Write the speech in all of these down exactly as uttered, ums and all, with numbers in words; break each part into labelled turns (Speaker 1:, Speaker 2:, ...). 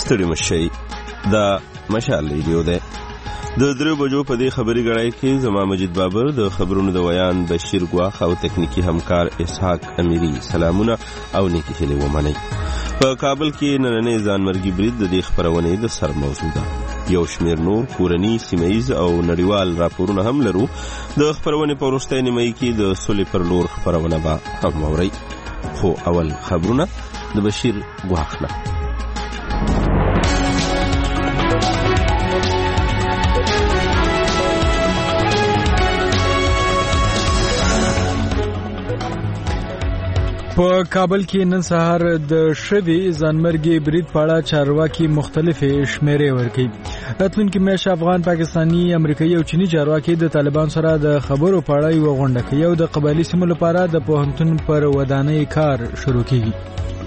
Speaker 1: ستړي مشي دا مشال ریډیو ده. د درو بجو په دې خبري غړای کې زما مجید بابر، د خبرونو د ویان بشیر ګواخ او تکنیکی همکار اسحاق امیری. سلامونه او نیکی هیله ومنئ. په کابل کې نننې ځانمرګي برید د دې خبرونې د سر موضوع ده. یو شمیر نور کورنی، سیمایز او نړیوال راپورونه هم لرو. د خبرونې په وروستۍ نیمه کې د سولې پر لور خبرونه به هم اورئ. خو اول خبرونه د بشیر ګواخ نه.
Speaker 2: په کابل کې نن سهار د شوي ځانمرګي برید په اړه چارواکي مختلفې شمیرې ورکړي. راتلونکي میاشت افغان، پاکستانی، امریکایي او چینی چارواکي د طالبان سره د خبرو په اړه یو غونډه کوي او د قبایلي سیمو لپاره د پوهنتون پر ودانۍ کار شروع کیږي.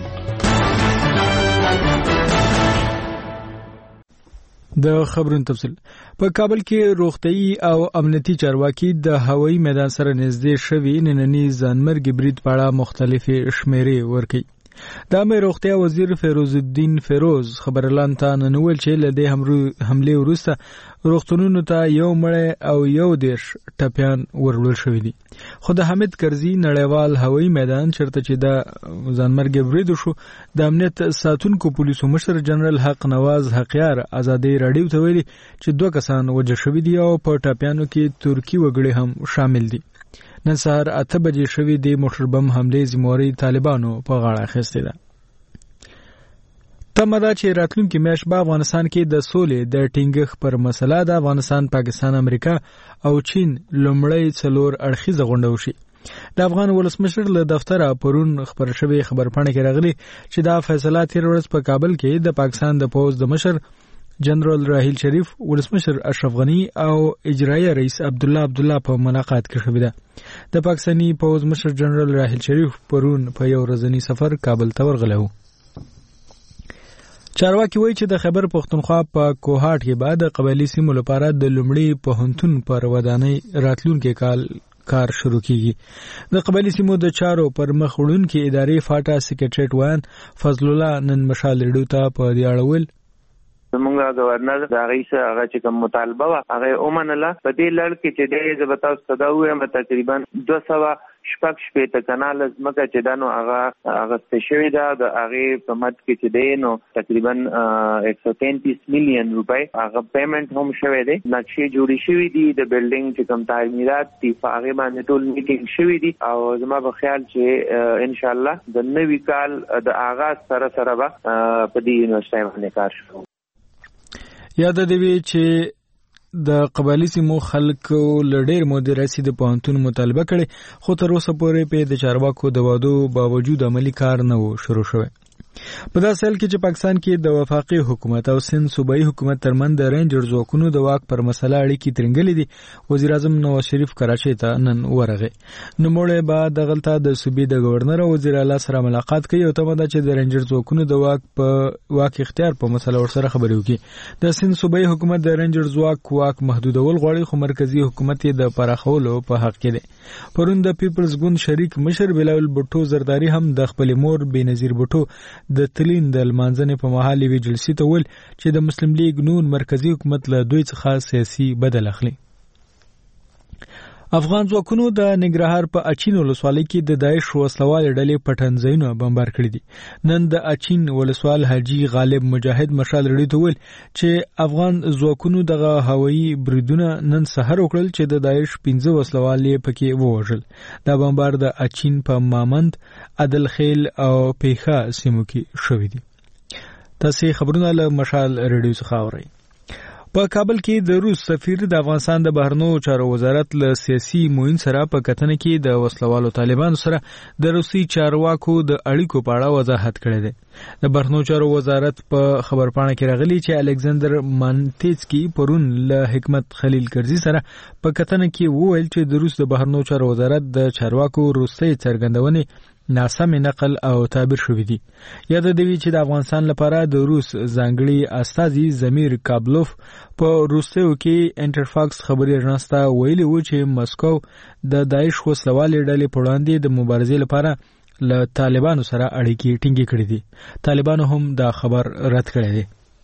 Speaker 2: د خبرونو تفصیل. په کابل کې روغتيایي او امنیتي چارواکي د هوایي میدان سره نږدې شوي نننی ځانمرګي برید په اړه مختلفې شمیرې ورکړي. د امر روغتیا وزیر فیروز الدین فیروز خبرلان ته ننول چې له دې حمله وروسته روغتونونو ته یو مړ او یو دیش ټپیان ورول شوې دي. خو د حمید کرزي نړیوال هوایي میدان چرته چې د ځانمرګي برید شو، د امنیت ساتونکو پولیسو مشر جنرال حق نواز حقیار ازادي رادیو ته ویلي چې دوه کسان وژل شوي دي او په ټپیانو کې ترکی وګړي هم شامل دي. نن سهار اته بجې شوې د موټر بم حمله ذمہواری طالبانو په غاړه اخیستې ده. تمه ده چې راتلونکي میاشت په افغانستان کې د سولې د ټینګښت پر مسله د افغانستان، پاکستان، امریکا او چین لومړی څلور اړخیزه غونډه وشي. د افغان ولسمشر له دفتره پرون خبر شوی خبرپاڼه کې راغلی چې دا فیصله تیر ورځ په کابل کې د پاکستان د پوز د مشر جنرال راحیل شریف، ولسمشر اشرف غنی او اجرایي رئیس عبد الله عبد الله په ملاقات کې شوې ده. د پاکستاني پوز مشر جنرال راحیل شریف پرون په یو ورځنی سفر کابل ته ورغلی و. چارواکي وایي چې د خیبر پښتونخوا په کوهاټ کې بعد قبایلي سیمو لپاره د لومړي پوهنتون پر ودانۍ راتلونکي کال کار شروع کیږي. د قبایلي سیمو د چارو پر مخ وړونکي ادارې فاټا سیکریټریټ وان فضل الله نن مشال ریډیو ته په دې اړه ویل
Speaker 3: زمونږ گورنر د هغې څه هغه چې کوم مطالبه وه هغه یې ومنله. په دې لړ کې چې دی زه به تاسو ته دا ووایم تقریبا دوه سوه شپږ شپېته کناله ځمکه چې ده نو هغه اخیستې شوې ده. د هغې په مد کې چې دی نو تقریبا ایک سو تینتیس میلیون روپۍ هغه پیمنټ هم شوی دی. نقشې جوړې شوي دي، د بلډینګ چې کوم تعمیرات دي په هغې باندې ټول میټینګ شوي دي او زما په خیال چې انشاءالله د نوي کال د آغاز سره سره به په دې یونیورسټۍ باندې کار شروع.
Speaker 2: یاد دی وی چې د قبایلي سیمو خلکو له ډېر مودې راهیسې د پوهنتون مطالبه کړې، خو تر اوسه پورې په د چارواکو د وعدو باوجود عملي کار نه و شروع شوی. په داسې حال کې چې پاکستان کې د وفاقي حکومت او سند صوبایي حکومت ترمنځ د رینجر ځواکونو د واک پر مسله اړیکې ترنګلې دي. وزیر اعظم نواز شریف کراچۍ ته نن ورغی. نوموړی به دغلته د صوبې د گورنر او وزیر اعلی سره ملاقات کوي او تمه ده چې د رینجر ځواکونو د واک په واک اختیار په مسله ورسره خبرې وکړي. د سند صوبایي حکومت د رینجر ځواک واک محدودول غواړي، خو مرکزی حکومت یې د پراخولو په حق کې دی. پرون د پیپلز ګوند شریک مشر بلاول بټو زرداری هم د خپل مور بېنظیر بټو د تلین د لمانځنې په مهال یوې جلسې ته ویل چې د مسلم لیگ نون مرکزی حکومت له دوی څخه سیاسي بدل اخلي. افغان ځواکونو د ننګرهار په اچین ولسوالۍ کې د داعش وسلوال ډلې پټنځایونه بمبار کړي دي. نن د اچین ولسوال حاجی غالب مجاهد مشال ریډیو ته ویل چې افغان ځواکونو دغه هوایي بریدونه نن سحر وکړل چې د داعش پنځه وسلوال یې پکې ووژل. دا بمبار د اچین په مامند، عدلخیل او پیخه سیمو کې شوي دي. تاسو خبرونه له مشال ریډیو څخه اورئ. په کابل کې د روس سفیر د افغانستان د بهرنیو چارو وزارت له سیاسي معین سره په کتنه کې د وسلوالو طالبانو سره د روسي چارواکو د اړیکو په اړه وضاحت کړی دی. د بهرنیو چارو وزارت په خبرپاڼه کې راغلی چې الکساندر مانتسکی پرون له حکمت خلیل کرزي سره په کتنه کې وویل چې د روس د بهرنیو چارو وزارت د چارواکو روسي څرګندونې ناسم نقل او تعبیر شوی دی. یاد دی چې د افغانستان لپاره د روس ځانګړي استازي زمیر کابلوف په روسیو کې انټرفاکس خبري اژانس ته ویلي و چې مسکو د داعش وسلوالې ډلې په وړاندې د مبارزې لپاره له طالبانو سره اړیکې ټینګې کړې دي. طالبانو هم دا خبر رد کړی دی.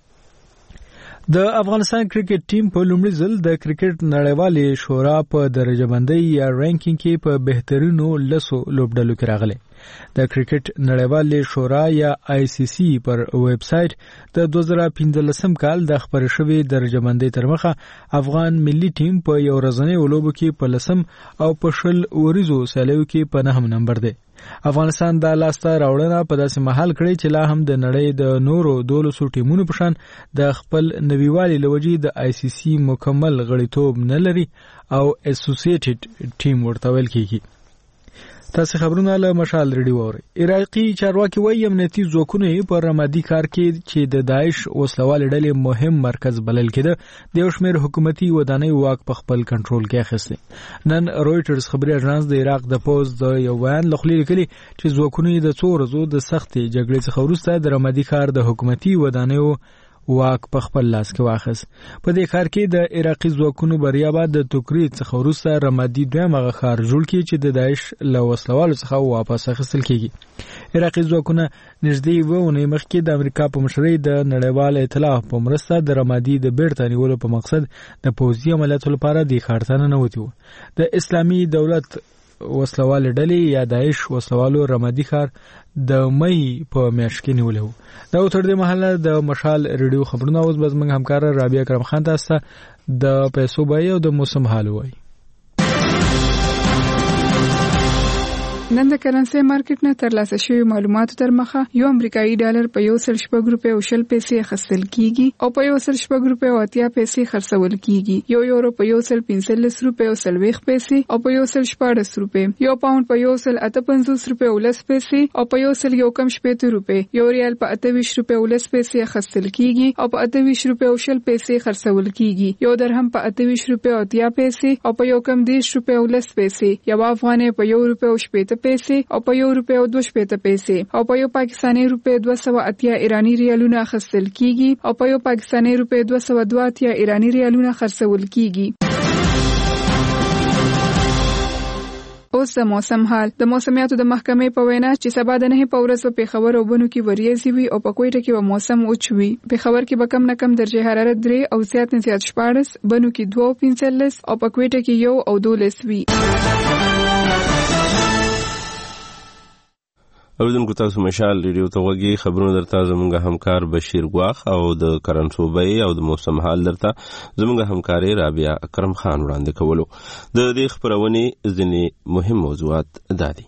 Speaker 2: د افغانستان کرکټ ټیم په لومړي ځل د کرکټ نړیوالې شورا په درجه بندۍ یا رینکینګ کې په بهترینو لسو لوبډلو کې راغلی. د کرکټ نړیوالې شورا یا آی سی سی پر ویب سټ د دوه زره پنځلسم کال د خبرې شوې درجه بندۍ تر مخه افغان ملي ټیم په یو ورځنۍ لوبو کې په لسم او په شل وریزو سیالیو کې په نهم نمبر دی. افغانستان د لاسته راوړنه په داسې مهال کړی چې لا هم د نړۍ د نورو دولسو ټیمونو په شان د خپل نویوالي لوجې د آی سی سی مکمل غړیتوب نه لري او اسوسییټډ ټیم ورته ویل کیږي. تاسو خبرونه له مشال ریډیو اورئ. عراقي چارواکي وايي امنیتي ځواکونه په رمادي کار کې چې د داعش وسلوال ډلې مهم مرکز بلل کېده د یو شمېر حکومتي ودانۍ واک په خپل کنټرول کې اخیستی. نن رويټرز خبري اژانس د عراق د پوز د یو بیان لخوا لیکلي چې ځواکونه د څو ورځو د سختې جګړې څخه وروسته د رمادي کار د حکومتي ودانیو واک په خپل لاس کې واخیست. په دې کار کې د عراقي ځواکونو بریا بعد د توکریت څخه وروسته رمادي دویم هغه ښار جوړ کړي چې د داعش له وسلوالو څخه واپس اخیستل کیږي. عراقي ځواکونه نږدې اوه اونۍ مخکې د امریکا په مشرۍ د نړیوال ائتلاف په مرسته د رمادي د بیرته نیولو په مقصد د پوځي عملیاتو لپاره د ښار ته ننوتي وو. د اسلامي دولت وسلوال ډلې یا داعش وسلوالو رمادي ښار د مې په میاشت کې نیولې وو. دا تر دې مهاله د مشال ریډیو خبرونه اوس به زموږ همکار رابعه اکرم خان تاسو د پیسو بیه او د موسم حال وایي.
Speaker 4: نن د کرنسي مارکیټ نه ترلاسه شوی معلوماتو تر مخه یو امریکایي ډالر په یو سل شپږ روپۍ او شل پیسې اخیستل کیږي او په یو سل شپږ روپۍ او اتیا پیسې خرڅول کیږي. یو یورو په یو سل پنځلس روپۍ او څلوېښت پیسې او په یو سل شپاړس روپۍ. یو پاوند په یو سل اته پنځوس روپۍ او لس پیسې او په یو سل یو کم شپېته روپۍ. یو ریال په اته ویشت روپۍ او لس پیسې اخیستل کیږي او په اته ویشت روپۍ او شل پیسې خرڅول کیږي. یو درهم په اته ویشت روپۍ او اتیا پیسې او په یو کم دېرش روپۍ او لس پیسې. یو افغانۍ په یو روپۍ او شپېته پیسې او په یو روپۍ او دوه شپېته پیسې او په یو پاکستاني روپۍ دوه سوه اتیا ایرانی ریالونه اخیستل کیږي او په یو پاکستاني روپۍ دوه سوه دوه اتیا ایرانی ریالونه خرڅول کیږي. اوس د موسم حال. د موسمیاتو د محکمې په وینا چې سبا د نه په ورځ په پیښور او بنو کې وریځي وي او په کوټه کې به موسم اوچ وي. پیښور کې به کم نه کم درجه حرارت درې او زیات نه زیات شپاړس، بنو کې دوه او پنځلس او په کوټه کې یو او دولس وي.
Speaker 1: اوریدونکو تاسو مشال ریډیو ته وګورئ. خبرونه درته زموږ همکار بشیر ګواخ او د کرنسوبۍ او د موسم حال درته زموږ همکاري رابعه اکرم خان وړاندې کولو. د دې خبرونې ځینې مهم موضوعات دادي.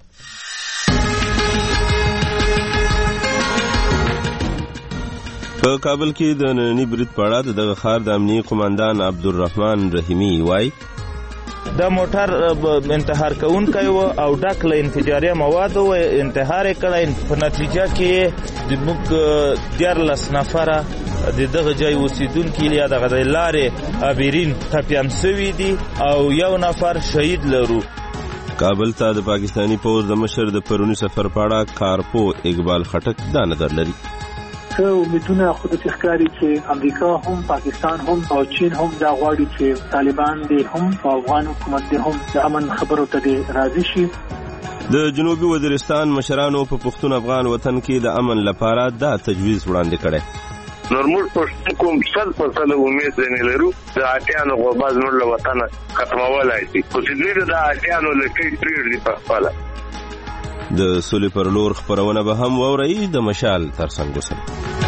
Speaker 1: په کابل کې د ننني برید په اړه د دغه ښار د امنیتي قوماندان عبدالرحمن رحیمي وایي
Speaker 5: دا موټر انتحار کوونکی و او ډک له انفجاري موادو و انتحار کړی. په نتیجه کې د موږ دیارلس نفره د دغه ځای اوسیدونکي یا دغه د لارې عابرین ټپیان سوي دي او یو نفر شهید لرو.
Speaker 1: کابل ته د پاکستانی پوځ د مشر د پرونی سفر په اړه کارپو اقبال خټک دا نظر لري.
Speaker 6: که امیدونه خود تخکاری چې امریکا هم پاکستان هم او چین هم دا غواړي چې طالبان دي هم او افغان حکومت دي هم د امن خبرو ته راضي شي.
Speaker 1: د جنوبي وزیرستان مشرانو په پښتون افغان وطن کې د امن لپاره دا تجویز وړاندې کړی.
Speaker 7: نورمال پښتون کوم څل پرسنټ امید نه لرو د اټیانو غوباز نور له وطن ختمولای شي. خو چې د اټیانو لکې پریړ دي په خپل
Speaker 1: د سولې پر لور خبرونه به هم ووري د مشال ترڅنګ وسل.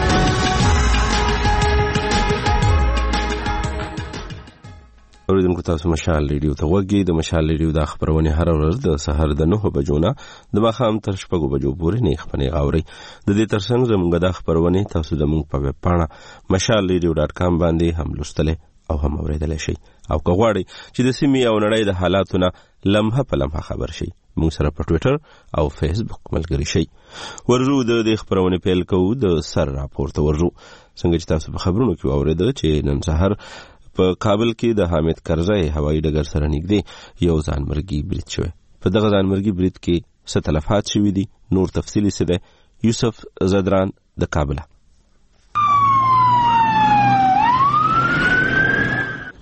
Speaker 1: اوریدونکو تاسو مشال ریډیو ته وګورئ. د مشال ریډیو د خبرونه هر ورځ د سحر د نه بجو نه د ماښام تر شپږ بجو پورې نه خبرونه اوري. د دې ترڅنګ زموږ د خبرونه تاسو د موږ په ویب پاڼه مشال ریډیو ډاټ کام باندې هم لوستل او هم اوریدل شي. او که غواړئ چې د سیمې او نړۍ د حالاتونو لمحه په لمحه خبر شي موږ سره په ټوئیټر او فیسبوک ملګری شي. ورجو د دې خبرونه پیل کوو د سر راپورته ورجو. څنګه چې تاسو په خبرونو کې اوریدل چې نن سحر په کابل کې د حامد کرزی هوایي ډګر سره نږدې یو ځانمرګي برید شوی. په دغه ځانمرګي برید کې څه تلفات شوي دي نور تفصیلي څه دی یوسف زدران د کابل.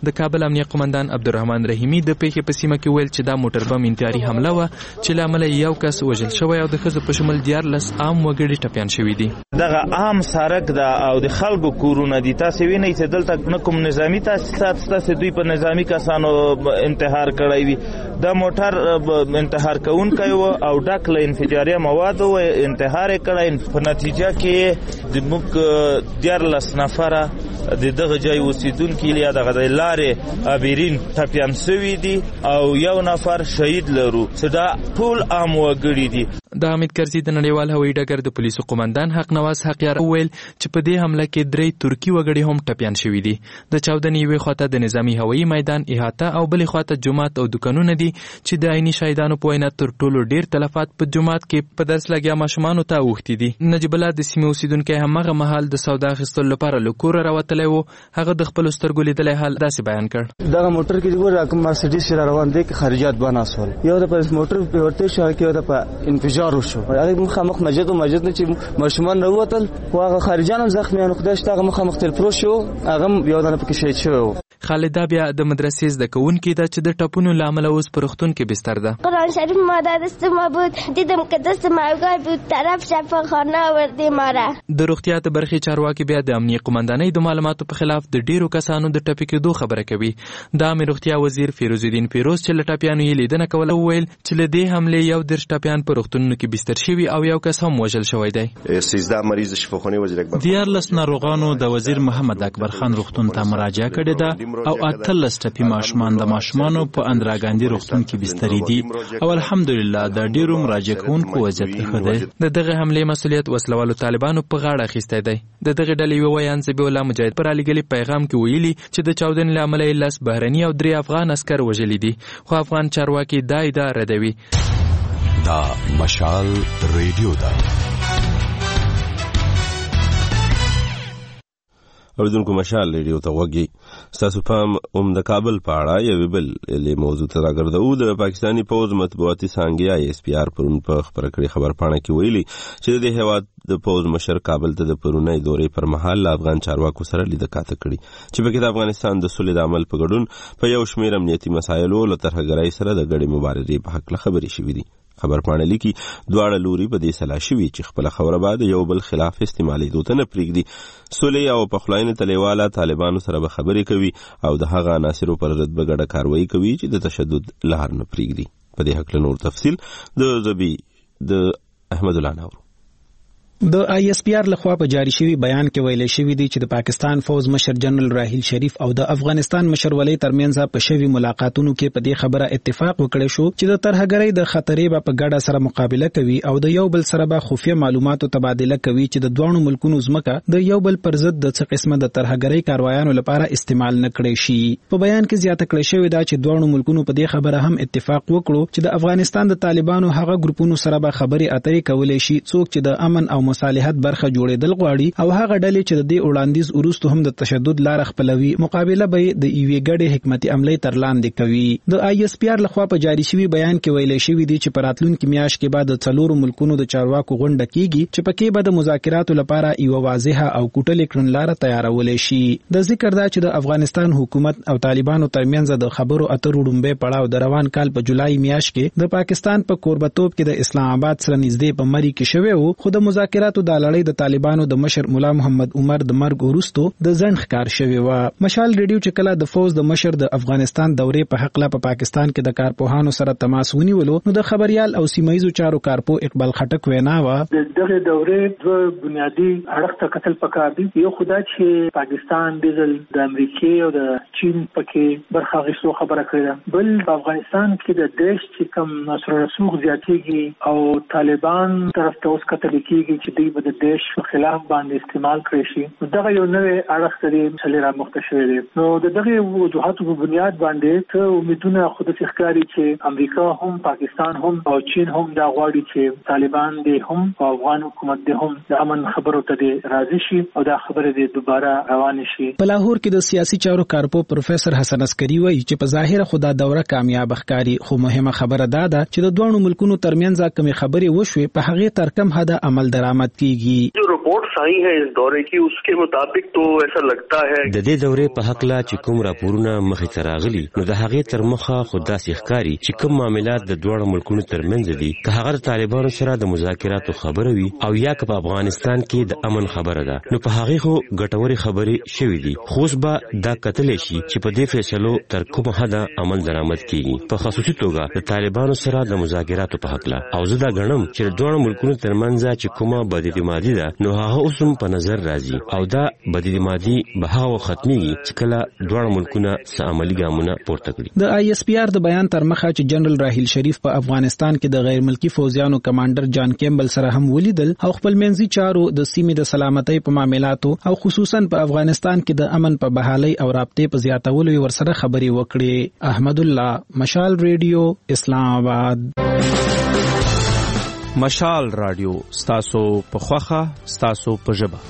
Speaker 8: د کابل امنیه قومندان عبدالرحمن رحیمی د پیښې په سیمه کې ویل چې دا موټر بم انتحاري حمله وه چې له امله یو کس وژل شوی او د ښځو په شمول دیارلس عام وګړي ټپیان شوي دي.
Speaker 5: دغه عام سړک ده او د خلکو کورونه دي. تاسو وینئ چې دلته نه کوم نظامی تاسیسات ستاسو دوی په نظامی کسانو انتحار کړی وي. دا موټر انتحار کوونکی و او ډک له انفجاري موادو انتحار کړی. په نتیجه کې د موږ دیارلس نفره د دغه ځای اوسیدونکي یا دغه د لارې عابرین ټپیان شوي دي او یو نفر شهید لرو چې دا ټول عام وګړي دي.
Speaker 8: د حمید کرزي د نړیوال هوایي ډګر د پولیسو قومندان حق نواز حقیار وویل چې په دې حمله کې درې ترکي وګړي هم ټپیان شوي دي. د چاودنې یوې خواته د نظامي هوایي میدان احاطه او بلې خواته جومات او دکانونه دي چې د عیني شهیدانو په وینا تر ټولو ډېر تلفات په جومات کې په درس لګیا ماشومانو ته اوښتي دي. نجیب الله د سیمې اوسیدونکی هماغه مهال د سودا اخیستلو لپاره له کوره راوتلی و. هغه د خپلو سترګو لیدلی حال داسې بیان کړ.
Speaker 9: دغه موټر کې ګوره کوم مرسډیز چې را روان دی کې خارجات بناسول یو د پر موټر په ورته شو کې د په انفجار وشو. هغه مخامخ مسجد او مسجد نه چې ماشومان راوتل خو هغه خارجان هم زخمیان خدای شته هغه مخامخ تل پرو شو هغه یو دانه پکې شهید شو.
Speaker 8: خالده بیا د مدرسې زده کوونکې ده چې د ټپونو له امله اوس په روغتون کې بستر ده.
Speaker 10: قرآن شریف ما دست ما بود دیدم که دست مایگاه بود طرف شفاخانه آوردی ما را.
Speaker 8: د روغتیا د برخې چارواکي بیا د امنیه قومندانۍ د معلوماتو په خلاف د ډیرو کسانو د ټپي کېدو خبره کوي. د عامې روغتیا وزیر فیروز الدین فیروز چې له ټپیانو یې لیدنه کوله وویل چې له دې حملې یو دېرش ټپیان په روغتونونو کې بستر شوي او یو کس هم وژل شوی دی.
Speaker 11: سیزده مریض شفاخانه وزیر اکبر
Speaker 12: دیارلس ناروغانو د وزیر محمد اکبر خان روغتون ته مراجعه کړې ده او اتلس ټپي ماشومان د ماشومانو په اندرا ګاندي روغتون کې بستري دي او الحمدلله د ډیرو مراجعه کوونکو وضعیت ښه دی.
Speaker 8: د دغه حملې مسؤلیت وسلوالو طالبانو په غاړه اخیستی دی. د دغه ډلې یوه ویان ذبیح الله مجاهد پر رالیږلي پیغام کې ویلي چې د چاودنې له امله یې لس بهرني او درې افغان عسکر وژلي دي خو افغان چارواکي دا ادعا ردوي.
Speaker 13: دا مشال ریډیو ده.
Speaker 1: اوریدونکو مشال ریډیو ته غوږی ستاسو پام هم د کابل په اړه یوې بل موضوع ته راګرځو. د پاکستاني پوځ مطبوعاتي څانګې آی اس پی آر پرون په خبره کړې خبرپاڼه کې ویلي چې د هیواد د پوځ مشر کابل ته د پرونۍ دورې پر مهال له افغان چارواکو سره لیده کاته کړي چې پکې د افغانستان د سولې د عمل په ګډون په یو شمېر امنیتي مسایلو له ترهګرۍ سره د ګډې مبارزې په هکله خبرې شوي دي. خبرپاڼه لیکي دواړه لوري په دې سلا شوي چې خپله خبره به د یو بل خلاف استعمالېدو ته نه پرېږدي. سولې او پخلاینې تلیواله طالبانو سره به خبرې کوي او د هغه عناصرو پر ضد به ګډه کاروایي کوي چې د تشدد لار نه پرېږدي. په دې هکله نور تفصیل د زبی د احمد الله ناورو.
Speaker 14: د آی اس پی آر لخوا په جاری شوی بیان کې ویل شوی دی چې د پاکستان فوز مشر جنرال راحیل شریف او د افغانستان مشر ولی ترمنځ په شوی ملاقاتونو کې په دې خبره اتفاق وکړی شو چې د ترهګرۍ د خطرې به په ګډه سره مقابله کوي او د یو بل سره به خفیه معلوماتو تبادله کوي چې د دوه ملکونو ځمکه د یو بل پر ضد د څه قسمه د ترهګرۍ کاروایانو لپاره استعمال نه کړي شي. په بیان کې زیاته کړی شوی دا چې دوه ملکونو په دې خبره هم اتفاق وکړو چې د افغانستان د طالبانو هغه ګروپونو سره به خبرې اترې کولې شي څوک چې د امن او مصالحت برخه جوړېدل غواړي او هغه ډلې چې د دې وړاندیز وروسته هم د تشدد لار خپلوي مقابله به د یوې ګډې حکمتي عملې تر لاندې کوي. د آی اس پی آر لخوا په جاری شوی بیان کې ویل شوی دی چې په راتلونکي میاشت کې بعد د څلورو ملکونو د چارواکو غونډه کیږي چې پکې به د مذاکراتو لپاره یو واضحه او کوټلې کړنلاره تیارول شي. د ذکر دا چې د افغانستان حکومت او طالبانو ترمنځ د خبرو اترو ډومبه پړاو د روان کال په جولای میاشت کې د پاکستان په کوربتوب کې د اسلام آباد سره نږدې په مری کې شوی وو خو د مذاکراتو د لړۍ د طالبانو د مشر مولا محمد عمر د مرګ وروسته د ځنډ ښکار شوی و. مشال ریډیو چې کله د فوز د مشر د افغانستان دورې په حق لا په پاکستان کې د کارپوهانو سره تماس ونیولو نو د خبريال او سیمایزو چارو کارپو اقبال خټک وینا و
Speaker 6: دغه دورې دوه بنیادی اړخ ته قتل پکار دي. یو خدای چې پاکستان د امریکای او د چین پکې برخه غوښتو خبره کړې، بل په افغانستان کې د دیش چې کوم نصر رسوخ زیاتېږي او طالبان طرف ته اوس قتل کېږي چې دوی به د دیش خلاف باندې استعمال کړی شي. دغه یو نوې اړخ ته چې را مخته شوی دی. نو د دغه وجوهاتو په بنیاد باندې ته امیدونه خود ښکاري چې امریکا هم پاکستان هم او چین هم دا غواړي چې طالبان دې هم او افغان حکومت دې هم د امن خبرو ته راضي شي او دا خبره دې دوباره روان شي.
Speaker 14: په لاهور کې د سیاسي چارو کارپو پروفیسور حسن عسکری وایي چې په ظاهر خدا دوره کامیاب ښکاري خو مهمه خبره دا ده چې د دوه ملکونو ترمنځ کومې خبرې وشوي په هغه تر کم حد عمل درآمد برآمد کیږي.
Speaker 15: जो रिपोर्ट्स आई है इस दौरे की उसके मुताबिक तो ऐसा लगता है
Speaker 16: د دې دورې په حق لا چې کوم راپورونه مخې ته راغلي نو د هغې تر مخه خو داسې ښکاري چې کوم معاملات د دواړو ملکونو ترمنځ دي که هغه د طالبانو سره د مذاکراتو خبره وي او یا که په افغانستان کې د امن خبره ده نو په هغې خو ګټورې خبرې شوي دي خو اوس به دا کتلی شي چې په دې فیصلو تر کومه حده عمل درآمد کیږي په خصوصي توګه د طالبانو سره د مذاکراتو په هکله او زه دا ګڼم چې د دواړو ملکونو ترمنځ چې کومه بداعتمادي ده نو هغه اوس هم په نظر راځي او دا بداعتمادي به هغه وخت ختميږي چې کله دواړه ملکونه څه عملي ګامونه پورته کړي.
Speaker 14: د آی اس پی آر د بیان تر مخه چې جنرال راحیل شریف په افغانستان کې د غیر ملکی فوجیانو کمانډر جان کیمبل سره هم ولیدل او خپل منځي چارو د سیمې د سلامتۍ په معاملاتو او خصوصا په افغانستان کې د امن په بحالۍ او رابطې په زیاتولو ورسره خبري وکړي. احمد الله، مشال ریډیو، اسلام آباد.
Speaker 17: مشال رادیو ستاسو په خوخه ستاسو په ژبه.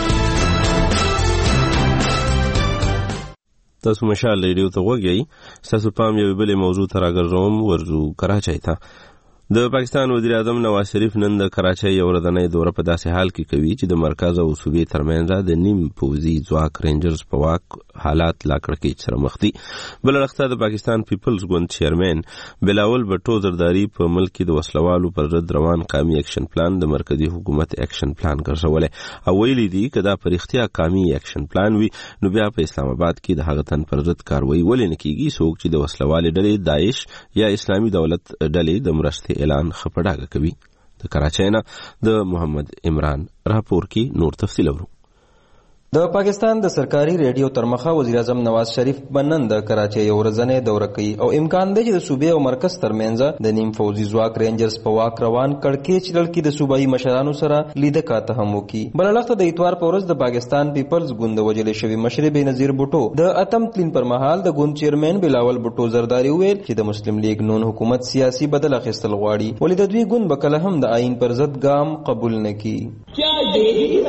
Speaker 1: تاسو مشال ریډیو ته وګورئ. تاسو پام یو بل موضوع ته راګرځوم. ورزو کراچۍ ته د پاکستان وزیر اعظم نواز شریف نن د کراچۍ یو ورځنۍ دوره په داسې حال کې کوي چې د مرکز او صوبې ترمنځ د نیم پوځي ځواک رینجرز په واک حالات لا کړکېچ سره مخ دي. بل اړخته د پاکستان پیپلز ګوند چیرمن بلاول بټو زرداری په ملک کې د وسلوالو پر ضد روان قومي اکشن پلان د مرکزی حکومت اکشن پلان ګرځولې او ویلي دي چې دا پر اختیار قومي اکشن پلان وي نو بیا په اسلام آباد کې د هغه تن پر ضد کاروایی ولې نه کیږي څوک چې د وسلوالې ډلې داعش یا اسلامي دولت ډلې د مرستې اعلان خپړاګه کوي. د کراچۍ نه د محمد عمران راپور کې نور تفصیل اورو.
Speaker 18: د پاکستان د سرکاري ریډیو ترمخه وزیر اعظم نواز شریف بنن د کراچۍ یو ورځنۍ دوره کوي او امکان دی چې د صوبې او مرکز ترمنځ د نیم فوجي ځواک رینجرز په واک روان کړکېچ لړکي د صوبایي مشرانو سره لیده کاته هم وکړي. بل اړخته د اتوار په ورځ د پاکستان پیپلز ګوند وجلې شوی مشر بېنظیر بوټو د اتم تلین پر مهال د ګوند چیرمن بلاول بوټو زرداری ویل چې د مسلم لیگ نون حکومت سیاسي بدل اخیستل غواړي ولې د دوی ګوند به کله هم د آئین پر ضد ګام قبول نه کړي.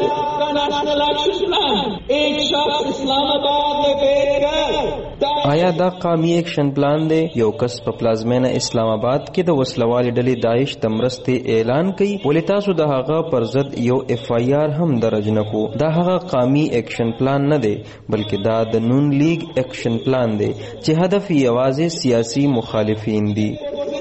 Speaker 19: ایک شخص اسلام آباد میں بیٹھ کر
Speaker 18: آیا دا قومي اکشن پلان دی یو کس په پلازمینه اسلام آباد کې د وسلوالې ډلې داعش د مرستې اعلان کوي ولې تاسو د هغه پر ضد یو اف آی آر هم درج نه کو. دا هغه قومي اکشن پلان نه دی بلکې دا د نون لیگ اکشن پلان دی چې هدف یې یوازې سیاسي مخالفین دي.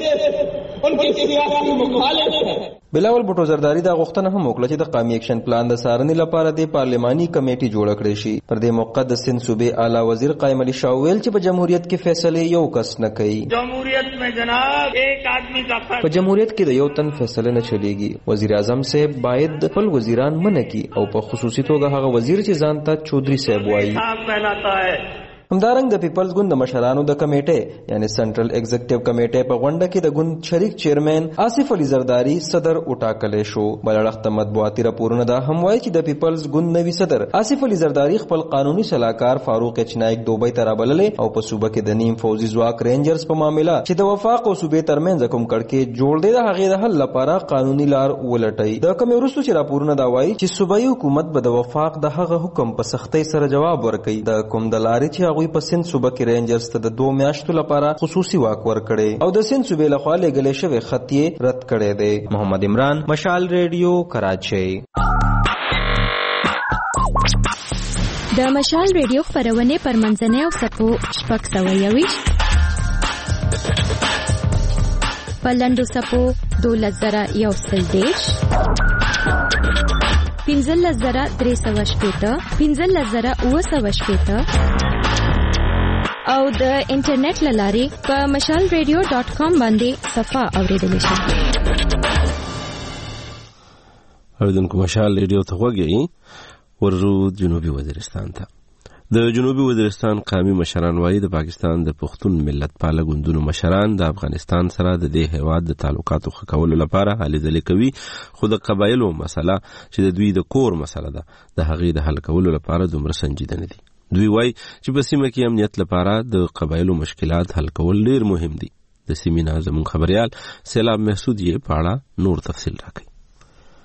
Speaker 18: بلاول بوټو زرداری دا غوښتنه هم وکړه چې د قومي اکشن پلان د څارنې لپاره د پارلماني کمیټې جوړه کړې شي. پر دې موقع د سند صوبې اعلی وزیر قائم علي شاه ویل چې په جمهوریت کې فیصله یو کس نه کوي.
Speaker 19: جمهوریت میں جناب ایک آدمی کا فرق
Speaker 18: په جمهوریت کې د یو تن فیصله نه چلیږي. وزیر اعظم صاحب باید خپل وزیران منع کړي او په خصوصي توګه هغه وزیر چې ځان ته چودھری صاحب وایي. همدارنګ د پیپلز ګوند د مشرانو د کمیټې یعنی سنټرل ایگزیکټیو کمیټې په غونډه کې د ګوند شریک چیرمن آصف علي زرداری صدر وټاکل شو. بل اړخته مطبوعاتي راپورونه دا هم وایي چې د پیپلز ګوند نوي صدر آصف علي زرداری خپل قانوني سلاکار فاروق اچنایک دوبۍ ته رابللې او په صوبه کې د نیم فوجي ځواک رینجرز په معاملې چې د وفاق او صوبې ترمنځ کوم کړکېچ جوړ دی د هغې د حل لپاره قانوني لار ولټوي. د کومې وروسته چې راپورونه دا وایي چې صوبایي حکومت به د وفاق د هغه حکم په سختۍ سره جواب ورکوي. د کوم د لارې چې هغوی په سند صوبه کې رینجرز ته د دوه میاشتو لپاره خصوصي واک ورکړي او د سند صوبې لخوا لېږلې شوی خط یې رد کړی دی. محمد عمران، مشال ریډیو، کراچۍ.
Speaker 20: د مشال ریډیو خپرونې پر منځنۍ او سپو شپږ سوه یویشت په لنډو څپو دولس زره یو سل دېرش پنځلس زره درې سوه شپېته پنځلس زره اووه سوه شپېته او د انټرنیټ له لارې په مشال ریډیو ډاټ کام باندې صفحه اورېدلی شئ.
Speaker 1: اوریدونکو مشال ریډیو ته وګورئ. ورزو جنوبي وزیرستان ته. د جنوبي وزیرستان قومي مشران وایي د پاکستان د پښتون ملت پاله ګوندونو مشران د افغانستان سره د دې هیواد د تعلقاتو ښه کولو لپاره هلې ځلې کوي خو د قبایلو مسله چې د دوی د کور مسله ده د هغې د حل کولو لپاره دومره سنجیده نه دي. دوی وایي چې په سیمه کې امنیت لپاره د قبایلو مشکلات حل کول ډیر مهم دي. د سیمې نه زموږ خبریال سیلاب محسود یې په اړه نور تفصیل راکوي.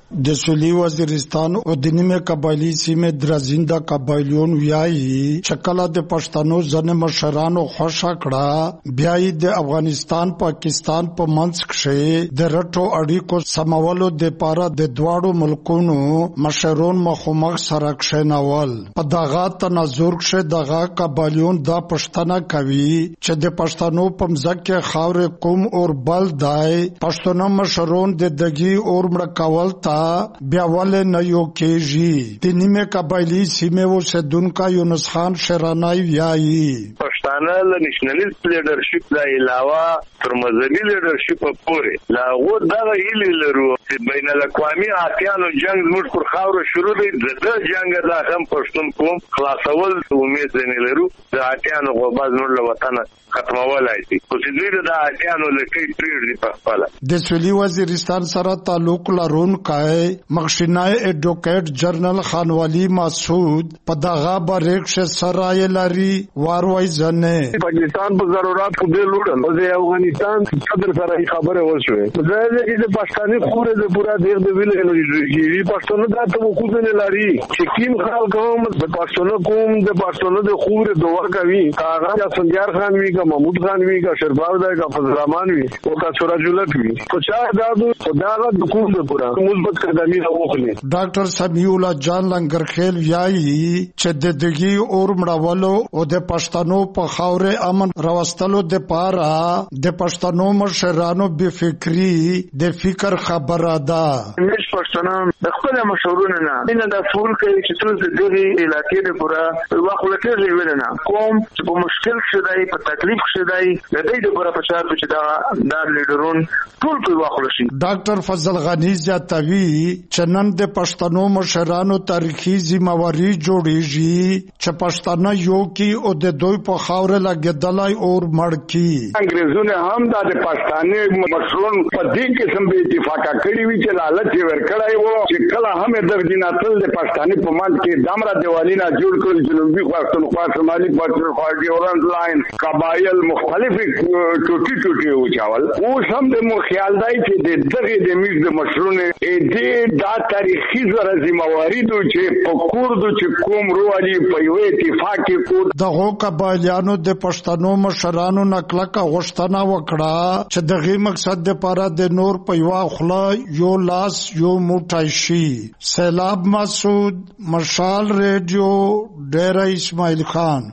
Speaker 21: د سویلي وزیرستان او د نیمه قبایلی سیمې درزنده قبایلیون ویایي چې کله د پښتنو ځنې مشرانو خوښه کړه بیا یې د افغانستان پاکستان په منځ کې د رټو اړیکو سمولو د پاره د دواړو ملکونو مشرون مخامخ سره کښېنول. په دغه تناظر کې دغه قبایلیون دا پښتنه کوي چې د پښتنو په مځکه خاورې کوم اور بل دی پښتنو مشرون د دګي اور مړ کول تا بیا ولې نه یو کېږي. د نیمه قبایلی سیمې اوسېدونکو یونس خان شیراني ویایي
Speaker 7: پښتانه له نېشنلیست لیډرشپ لا علاوه تر مذهبي لیډرشپ پورې لا غو دغه هیلې لرو چې بین الاقوامي اتیانو جنگ زموږ پر خاورو شروع دی. د جنگ دا هم پښتون قوم خلاصول امید نه لرو. د اتیانو غوباز نور له وطن ختمولای شي خو چې دوی د اتیانو لکې پریږدي په خپل. د
Speaker 21: سویلي وزیرستان سره تعلق لرونکی مخشینای ایڈوکیټ جنرال خانوالی مسعود په دغه بریک شه سره لري واروي ځنه
Speaker 7: پاکستان په ضرورت کو دی لوړل او د افغانستان صدر سره خبره وشوه زه دې د پښتني خورې د پورا دیغ د ویل انرژي پښتون دا ته خو نه لري چې کیم خلک هم د پښتون قوم د پښتون د خورې دوه کوي هغه سنجار خان وی کا محمود خان وی کا شرباو دا کا فضل الرحمن وی او کا سراج الحق وی خو چا دا خدای د قوم د پورا مثبت قدمي راوخلي.
Speaker 21: ډاکټر سمیع الله جان لنګرخیل ویایي چې د دګي اور مړولو او د پښتنو په خاورې امن راوستلو د پاره د پښتنو مشرانو به فکری د فکر خبره ده.
Speaker 3: مش پښتنان د خپل مشورونه نه نه د ټول کوي چې ټول د دې علاقې د پورا واخله کې ویل نه کوم چې په مشکل شدای په تکلیف شدای د دې د پورا پچار چې دا د لیډرون ټول په واخله شي.
Speaker 21: ډاکټر فضل غنی زیاتوي چې نن د پښتنو مشرانو تاریخي ذمہواری جوړیږي چې پښتانه یو کی او د دوی په خاور لګیدلای اور مړ کی.
Speaker 7: انګريزونه هم د پښتانه مشرون په دې قسم به اتفاق کړی وی چې لالچ ورکړای وو چې کله هم د جناتل د پښتانه په منځ کې دمره دیوالینا جوړ کړل جنوبي پښتونخوا شمالي پښتونخوا ډیورنډ لاین قبایل مختلف ټوټي ټوټي وچاول او هم د مو خیال دی چې د دغه د میز د مشرونه دې دا تاریخي زره ذمہواری دوی چې په کوردو چې کوم روالي په یو اتفاق کې کو
Speaker 21: دغه قبایلیانو د پښتنو مشرانو نکلکه غوښتنه وکړه چې دغه مقصد د پاره د نور په یو خلا یو لاس یو موټای شي. سیلاب مسعود مشال ریډیو ډیره اسماعیل خان.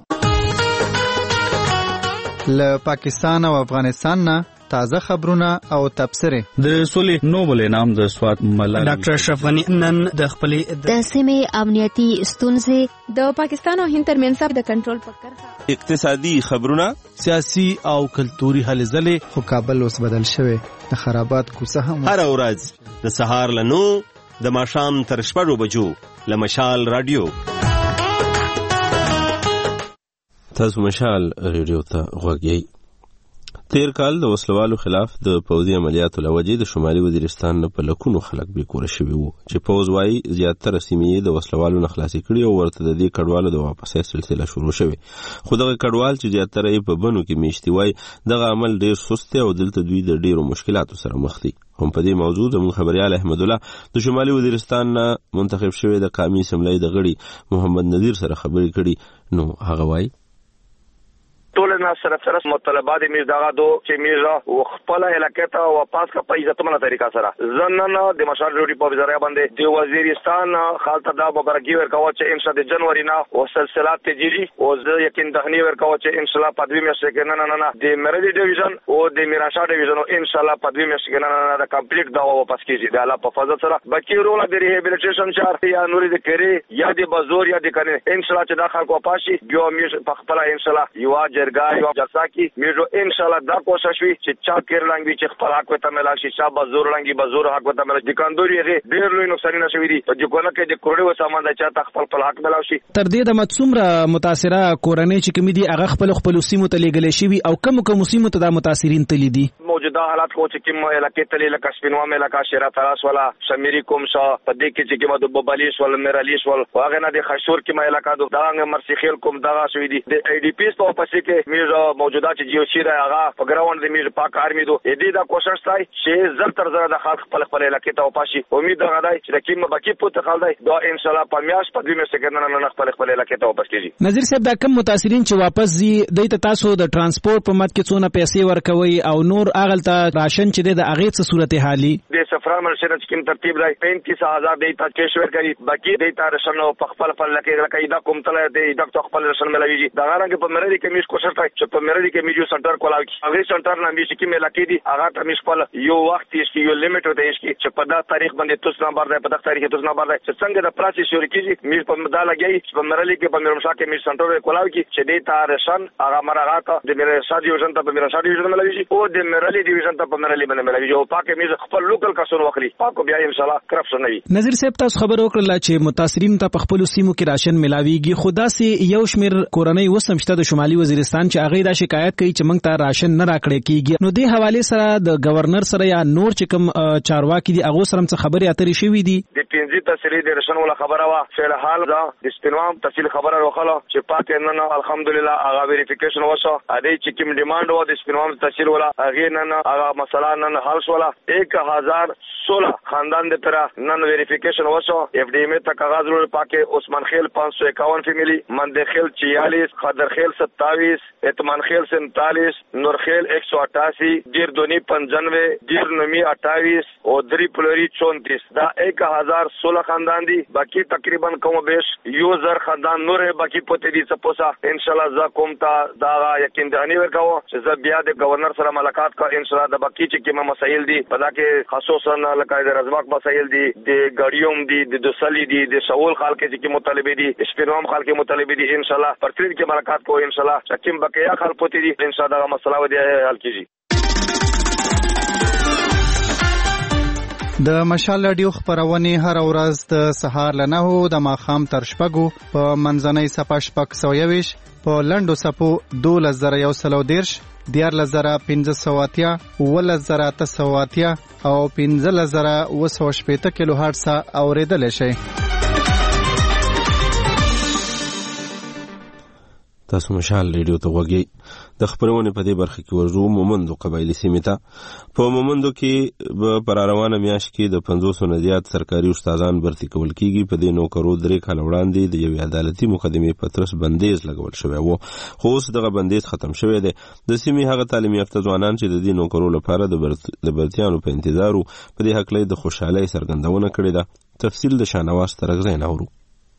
Speaker 22: له پاکستان او افغانستان نه تازه خبرونه او تبصره.
Speaker 17: د سولې نوبل انعام د سوات ملالي
Speaker 23: ډاکټر اشرف غنی نن د خپلې
Speaker 20: د سیمې امنیتي ستونزې د پاکستان او هند ترمنځ د کنټرول په کرښه
Speaker 1: اقتصادي خبرونه
Speaker 22: سیاسي او کلتوري هلې ځلې خو کابل اوس بدل شوی د خرابات کوڅه هم
Speaker 1: هر ورځ د سهار لنو د ماښام تر شپږو بجو له مشال رادیو. تاسو مشال رادیو ته غوږی. تیر کال د وسلوالو خلاف د پوځي عملیاتو لوجې د شمالي وزیرستان نه په لکونو خلک بې کوره شوي وو چې پوځ وايي زیاتره سیمې د وسلوالو نه خلاصې کړي او ورته د دې کډوالو د واپسۍ سلسله شروع شوې. خو دغه کډوال چې زیاتره یې په بنو کې میشتي وایي دغه عمل ډېر سست دی او دلته دوی د ډېرو مشکلاتو سره مخ دي. هم په دې موضوع زموږ خبريال احمد الله د شمالي وزیرستان نه منتخب شوی د قومي اسمبلی د غړي محمد نذیر سره خبرې کړي. نو هغه وایي
Speaker 24: ټول نه سره سره مطالبات میز دغه دو چې میز خپل علاقې ته واپس کا په عزتمنه طریقه سره زنن د مشال ډیوټي په وزارت باندې د وزیرستان خالص دا مبارکي ورکاوه چې ان شاء الله د جنوري نه او سلسله تجري او زه یقین دهنی ورکاوه چې ان شاء الله په دوی میاشتې کې نه نه نه د مرادي ډیویژن او د میرانشاه ډیویژن ان شاء الله په دوی میاشتې کې نه نه د کمپلیټ دا واپس کیږي د الله په فضل سره بچی رول د ریهابلیټیشن چارت یا نوري د کری یا د بازور یا د کنه ان شاء الله چې دا خلکو پاشي بیا میش په خپل ان شاء الله یو جرګه یو جلسه کی میجو ان شاء الله دا کوشش وی چې چا کېر لنګ وی چې خپل حق وته ملا شي چا بازور لنګي بازور حق وته ملا د کاندوري هغه ډېر لوی نقصان نه شوی دی په جګونه کې د کروڑو سامان دا چا خپل خپل حق ملا شي.
Speaker 23: تر دې د متصمره متاثره کورنۍ چې کوم دي هغه خپل خپل سیمو ته لګلې شي او کوم کوم سیمو ته د متاثرین تللی دي.
Speaker 24: موجوده حالات خو چې کوم علاقې تللی لکه سپینوا مې لکه شیرا تراس والا شمیری کوم شا په دې کې چې کوم د بوبالیش ول میرالیش ول هغه نه د خشور کې مې علاقې د دانګ مرسیخیل کوم دغه شوی دي د ای ډی پی په پسې کې میز موجوده چې جیو سی دا هغه په ګراوند د میز پاک آرمي دو دې دا کوشش تای چې زر تر زر د خلک خپل خپل علاقې ته وپاشي. امید ده غدای چې د کیم بکی پوت خلدای دا ان شاء الله په میاش په دې سکند نه خپل خپل علاقې ته واپس کیږي.
Speaker 23: نظیر صاحب دا کم متاثرین چې واپس زی د تاسو د ترانسپورت په مت کې څونه پیسې ورکوي او نور اغل ته راشن چې د اغه څه صورت حالي
Speaker 24: د سفر مرشد کیم ترتیب دی پینتیس هزار دی تا کیش ورکړي باقي دی تا راشن په خپل خپل لکه لکه دا کوم تل دی دا خپل راشن ملويږي دا غره په مرادي کې میش کوشش کوي چې په مرادي کې میجو سنټر کولاوي هغه سنټر نه میش کې ملکې دي هغه ته میش په یو وخت کې یو لیمټ وته چې په دا تاریخ باندې تاسو نمبر دی په دا تاریخ تاسو نمبر دی چې څنګه د پراسی شوري کیږي میش په مدا لګي چې په مرادي کې په مرمشا کې میش سنټر کولاوي چې دی تا راشن هغه مرغه د مرشا ډیویژن ته په مرشا ډیویژن ملويږي او د مرادي ډیویژن ته په مرادي باندې ملويږي او پاکه میز خپل لوکل کسر وخلي پاکو بیا ان شاء الله کرپشن نه وي.
Speaker 23: نظیر صاحب تاسو خبر وکړه چې متاثرین ته په خپل سیمو کې راشن ملاويږي خدا سي یو شمیر کورنۍ وسمشته د شمالي وزیرستان چې هغه دا شکایت کوي چې موږ ته راشن نه راکړي کیږي. نو دې حواله سره د گورنر سره یا نور چې کوم چارواکي دي هغه سره څه خبري اترې شوې دي
Speaker 24: د پنځه تحصیلي د راشن ولا خبره وا فعل حال دا د سپینوام تحصیل خبره وکړه چې پاک نن الحمدلله هغه ویریفیکیشن وشو ا دې چې کوم ډیماند و د سپینوام تحصیل ولا هغه نن هغه مسله نن حل شولا एक हजार सोलह खानदान दे तरह नन वेरिफिकेशन वसो एफडीए में तक कागज रोड पाके उस्मान खेल पाँच सौ इक्यावन फैमिली मंदे खेल छियालीस खदर खेल सत्तावीस एतमान खेल सैंतालीस नूर खेल एक सौ अट्ठासी गिर दोनी पंचानवे गिर नमी अट्ठाईस और दरी पुलरी चौंतीस दा एक हजार सोलह खानदान दी बाकी तकरीबन कम बेश यूजर खानदान नूर है बाकी पोते दी सपोसा इंशाल्लाह जा कोमता दागा यकीन दहानी वर्काओ जब बिया दे गवर्नर सरा मुलाकात का इंशाल्लाह दा बाकी ची कीमा मसाइल दी पता के खासोसन लकाय दे रजमाक मसाइल दी दे गाड़ियों दी दे दुसली दी दे शऊल खाल के ची मुतालिबे दी स्पिनोम खाल के मुतालिबे दी इंशाल्लाह परफरीद के मुलाकात को इंशाल्लाह शकीम बकिया खाल पोती दी इंशाल्लाह दा मसला ودی حل کیږي.
Speaker 2: د مشال رادیو خبرونه هر ورځ د سهار له نهو د ماښام تر شپږو په منځنۍ صفه شپږ سوه یویش په لنډو صفو دولس زره یو سلو دیرش دیارلس زره پنځه سوه اتیا اوولس زره اته سوه اتیا او پنځلس زره اوه سوه شپېته کیلو هرټز اورېدلی شئ.
Speaker 1: تاسو مشال ریډیو ته وګورئ. د خبرونه په دې برخه کې ورزو مومندو قبایلی سیمه ته په مومندو کې په پر روانه میاش کې د پنځوس نه زیات سرکاري استادان برتي کول کیږي. په دې نو کرو درې کال وړاندې د یو عدالتي مقدمې په ترڅ بندیز لګول شوی وو خو اوس دغه بندیز ختم شوی دی. د سیمې هغه تعلیم یافته ځوانان چې د دې نو کرو لپاره د برتیانو په انتظارو په دې حق لې د خوشحالي څرګندونه کړې ده. تفصیل د شانواز ترغزین اورو.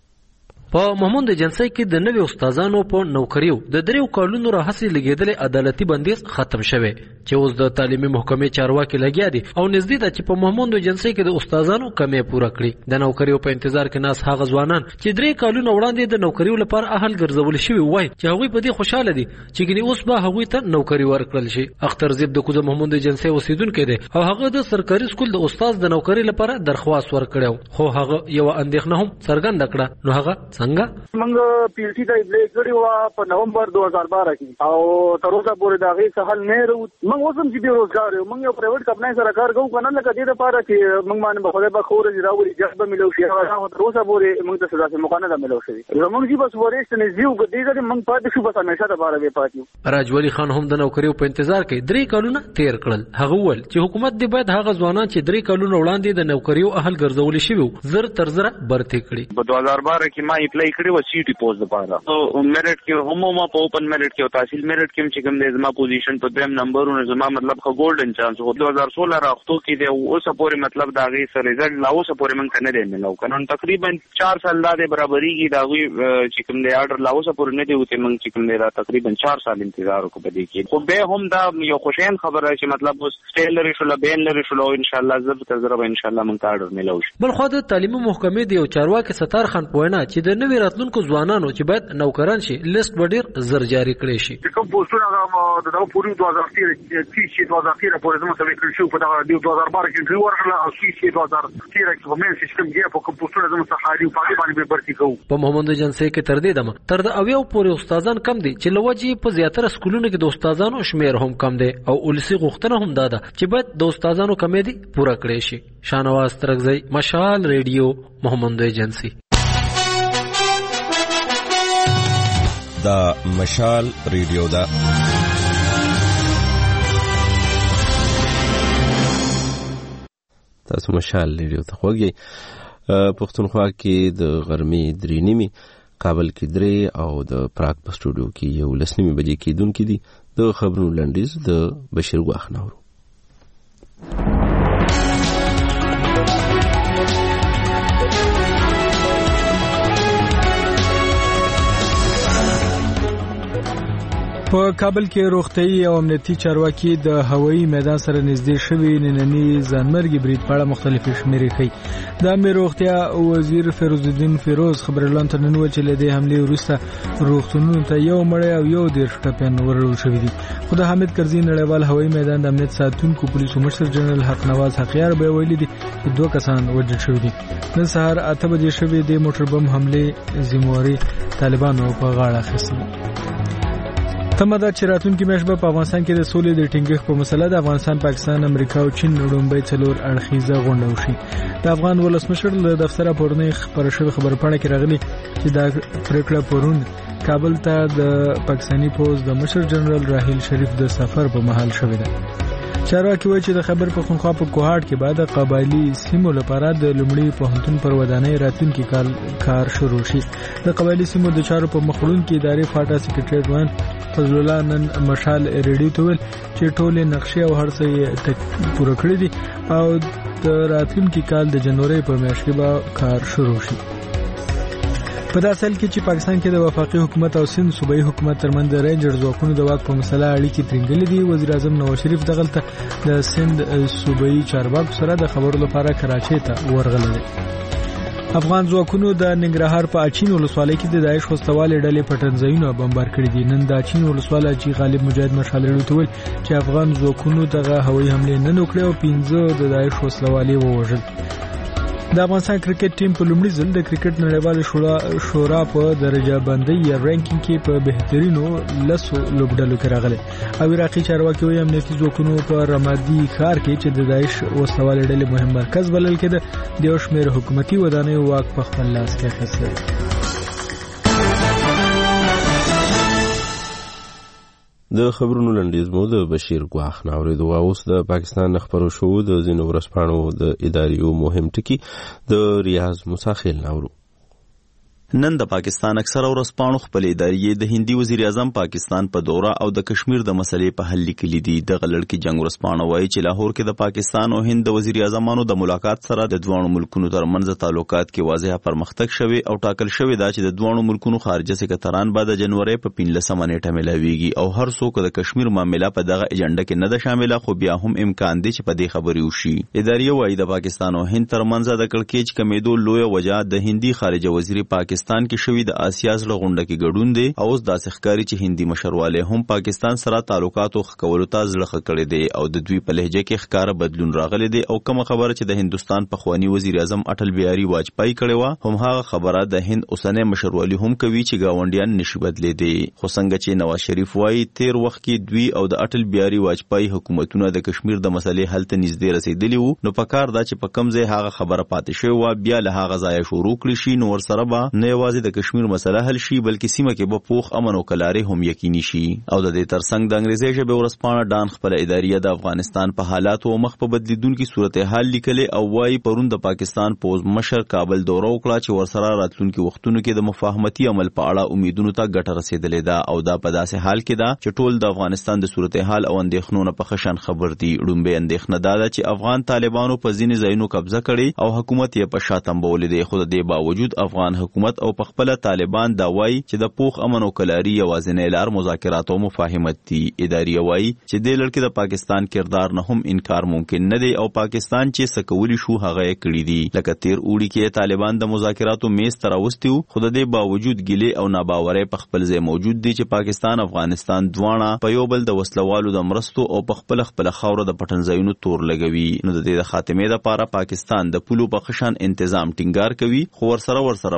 Speaker 4: په محمود جنسي کې د نوي استادانو په نوکریو د دریو کالونو راهسي لګیدل عدالتي بندیز ختم شوه چې اوس د تعلیمي محکمې چارواکي لګیا دي او نږدې ده چې په محمود جنسي کې د استادانو کمې پوره کړي. د نوکریو په انتظار کې ناس هغه ځوانان چې درې کالونو وړاندې د نوکریو لپاره اهل ګرځول شوی وای چې هغه په دې خوشاله دي چې ګني اوس به هغه ته نوکری ورکړل شي. اختر زیب د کوزه محمود جنسي اوسیدونکو دی او هغه د سرکاري سکول د استاد د نوکری لپاره درخواست ورکړو خو هغه یو اندېښنه هم څرګنده کړه. نو هغه څنګه
Speaker 5: منګ پی ټی ته اپلای کړی و په نومبر دوه هزار بارہ کې او تر اوسه پورې دا غي سهل نه ورو منګ اوسم چې بیروزګار یو منګ یو پرایویټ کمپنۍ سره کار کوو کنه لکه دې لپاره چې منګ باندې په خدای په خور راوړي جذب ملو شي هغه تر اوسه پورې منګ ته سزا مکانه ده ملو شي زمونږ چې بس ورېست نه زیو کو دې ځکه منګ پاتې شو بس همیشه د بارا به پاتې.
Speaker 4: راجولی خان هم د نوکریو په انتظار کې درې کالونه تیر کړل. هغه ول چې حکومت دې باید هغه ځوانان چې درې کالونه وړاندې د نوکریو اهل ګرځول شي زر تر زر برته کړي.
Speaker 9: په دوه هزار بارہ کې ما اپلای کړی و سی ټي پوسټ لپاره او میرټ کې هم ما په اوپن میرټ کې او تحصیل میرټ کې چې کوم د زما پوزیشن په دویم نمبرونه زما مطلب خو ګولډن چانس هو دوه هزار سولہ راختو کې دی او اوسه پورې مطلب دا غي سره رزلټ لا اوسه پورې من کنه دی ملو کنه تقریبا چار سال دا برابرۍ کې دا غي چې کوم دی آرډر لا اوسه پورې نه دی وته من چې کوم دی دا تقریبا چار سال انتظار وکړ په دې کې خو به هم دا یو خوشین خبره چې مطلب اوس سټیلر شو لا بین لري شو ان شاء الله زب تر زره ان شاء الله من آرډر ملو شي.
Speaker 4: بل خو د تعلیمي محکمې دی او چارواکي ستار خان پوینه چې د نوی راتلونکو ځوانانو چې باید نوکران شي لیست وړر زر جاری کړي شي.
Speaker 5: کوم پوسټونه د پوری دوه هزار تیر چې دوه هزار تیر پورې زموږ سره کړی شو په دا دوه هزار بارہ کې دوه ورغله او چې دوه هزار تیر کې په مین سیستم کې په کوم پوسټونه زموږ سره حالي په باندې به برتي کوو.
Speaker 4: په محمود جنسي کې تر دې دمه تر د اویو پورې استادان کم دي چې لوجي په زیاتره سکولونو کې د استادانو شمیر هم کم دي او ولسی غوښتنه هم داده چې باید د استادانو کمې دي پوره کړي شي. شانواز ترغزی مشال ریډیو محمود جنسي.
Speaker 1: دا مشال ریډیو دا تاسو مشال ریډیو ته خوږی پښتونخوا کې د غرمې درې نیمې، کابل کې درې او د پراګ په سټوډیو کې یو لس نیمې بجې کېدونکې دي. د خبرونو لنډیز د بشیر ګواخ ناورو.
Speaker 23: په کابل کې روغتيایي او امنیتي چارواکي د هوایي میدان سره نږدې شوي نننی ځانمرګي برید په اړه مختلفې شمیرې کوي. د امیر روغتیا وزیر فیروز الدین فیروز خبرلاند ته نن ویل چې له دې حملې وروسته روغتونونو ته یو مړی او یو دېرش ټپیان ورول شوي دي. خو د حامد کرزي نړیوال هوایي میدان د امنیت ساتونکو پولیسو مشر جنرال حق نواز حقیار به ویلي دي چې دوه کسان وژل شوي دي. نن سهار اته بجې شوې د موټر بم حملې ذمہواري طالبانو په غاړه اخیستې. تمه ده چې راتلونکي میاشت به په افغانستان کې د سولې د ټینګښت په مسله د افغانستان، پاکستان، امریکا او چین لومړی څلور اړخیزه غونډه وشي. د افغان ولسمشر له دفتره پورنۍ خبره شوې خبرپاڼه کې راغلي چې دا پریکړه پرون کابل ته د پاکستاني پوز د مشر جنرال راحیل شریف د سفر په مهال شوې ده. چارواکي وایي چې د خیبر پښتونخوا په کوهاټ کې بعد قبایلی سیمو لپاره د لومړي پوهنتون پر ودانۍ راتلونکي کال کار شروع شي. د قبایلی سیمو د چارو په مخړونکو ادارې فاټا سکرټریټ وان فضل الله نن مشال ریډیو ته ویل چې ټولې نقشې او هر څه یې پوره کړی دي او د راتلونکي کال د جنوري په میاشت کې به کار شروع شي. په داسې حال کې چې پاکستان کې د وفاقي حکومت او سند صوبایي حکومت ترمنځ د رینجر ځواکونو د واک په مسله اړیکې ترنګلې دي. وزیر اعظم نواز شریف دغلته د سند صوبایي چارواکو سره د خبرو لپاره کراچۍ ته ورغلی دی. افغان ځواکونو د ننګرهار په اچین ولسوالۍ کې د داعش وسوالې ډلې پټنځایونه بمبار کړي دي. نن د اچین ولسوالۍ چې غالب مجاهد مشال ریډیو ته ویل چې افغان ځواکونو دغه هوایي حملې نن وکړې او پنځه د داعش وسوالې ووژل. د افغانستان کرکټ ټیم په لومړي ځل د کرکټ نړیوال شورا شورا په درجه بندۍ یا رینکینګ کې په بهترینو لسو لوبډلو کې راغلی. او عراقي چارواکي وايي امنیتي ځواکونو په رمادي ښار کې چې د داعش وسوالې ډلې مهم مرکز بلل کېده د یو شمېر حکومتي ودانیو واک په خپل لاس کې اخیستی.
Speaker 1: د خبرونو لنډیز مو د بشیر ګواخ ناورېدو. اوس د پاکستان خبرو شو د ځینو ورځپاڼو د اداریو مهم ټکي د ریاض مساخیل ناورو.
Speaker 8: نن د پاکستان اکثر ورځپاڼو خپل ادارې د هندي وزیر اعظم پاکستان په دوره او د کشمیر د مسلې په حل لیکلي دي. د غلړکی جنگ ورځپاڼه وایي چې لاهور کې د پاکستان او هند د وزیر اعظمانو د ملاقات سره د دوه ملکونو ترمنځ تعلقات کې واضح پرمختګ شوی او ټاکل شوی دا چې د دوه ملکونو خارجه سکرټران بعد د جنوري په پنځلسمه نیټه ملاويږي او هر څوک د کشمیر معاملې په دغه ایجنډا کې نه ده شامله، خو بیا هم امکان دی چې په دې خبرې وشي. ادارې وایي د پاکستان او هند ترمنځ د کړکېچ کمیدو لوی وجہ د هندي خارجه وزیر پاکستان کې شوی د آسیا زړه غونډه کې ګډون دی او اوس داسې ښکاري چې هندي مشرواله هم پاکستان سره تعلقاتو خکولو ته زړه کړی دی او د دوی په لهجه کې ښکار بدلون راغلی دی. او کومه خبره چې د هندستان پخوانی وزیر اعظم اټل بیهاری واجپای کړی و هم هغه خبره د هند اوسنۍ مشروالی هم کوي چې گاونډیان نشي بدلی دي. خو څنګه چې نواز شریف وایي تیر وخت کې دوی او د اټل بیهاری واجپای حکومتونه د کشمیر د مسلې حل ته نږدې رسیدلی وو، نو پکار دا چې په کم ځای هغه خبره پاتې شوی و بیا له هغه ځای شروع کړی شي، نو ورسره به نه یوازې د کشمیر مسله حل شي بلکې سیمه کې به پوخ امن او کلاري هم یقیني شي. او د دې ترڅنګ د انګریزي ژبه ورځپاڼه ډان خپل ادارې د افغانستان په حالات او مخ په بدلیدونکو صورتحال لیکلې او وايي پرون د پاکستان پوز مشر کابل دوره وکړه چې ورسره راتلونکو وختونو کې د مفاهمتي عمل په اړه امیدونو ته ګټه رسیدلې ده او دا په داسې حال کې ده چې ټول د افغانستان د صورتحال او اندېښنو نه په خشن خبر دي. ډومبه اندېښنه ده چې افغان طالبانو په ځینې ځایونو قبضه کړي او حکومت یې په شاتم بولې دی، خو د دې باوجود افغان حکومت او په خپل طالبان دا وایي چې د پوخ امن او کلاري یوازینۍ لار مذاکرات او مفاهمت دي. ادارې وایي چې د لړکې د پاکستان کردار نه هم انکار ممکن نه دی او پاکستان چې سکولی شو هغه یې کړی دي. لکه تیر اوړي کې طالبان د مذاکراتو میز ته راوستي وو، خو د دې باوجود ګیلې او ناباورۍ په خپل ځای موجود دي چې پاکستان افغانستان دواړه په یو بل د وسلوالو د مرستو او په خپل خپل خاور د پټنځایونو تور لګوي. نو د دې د خاتمې لپاره پاکستان د پولو په خشن تنظیم ټینګار کوي، خو ورسره ورسره با خپل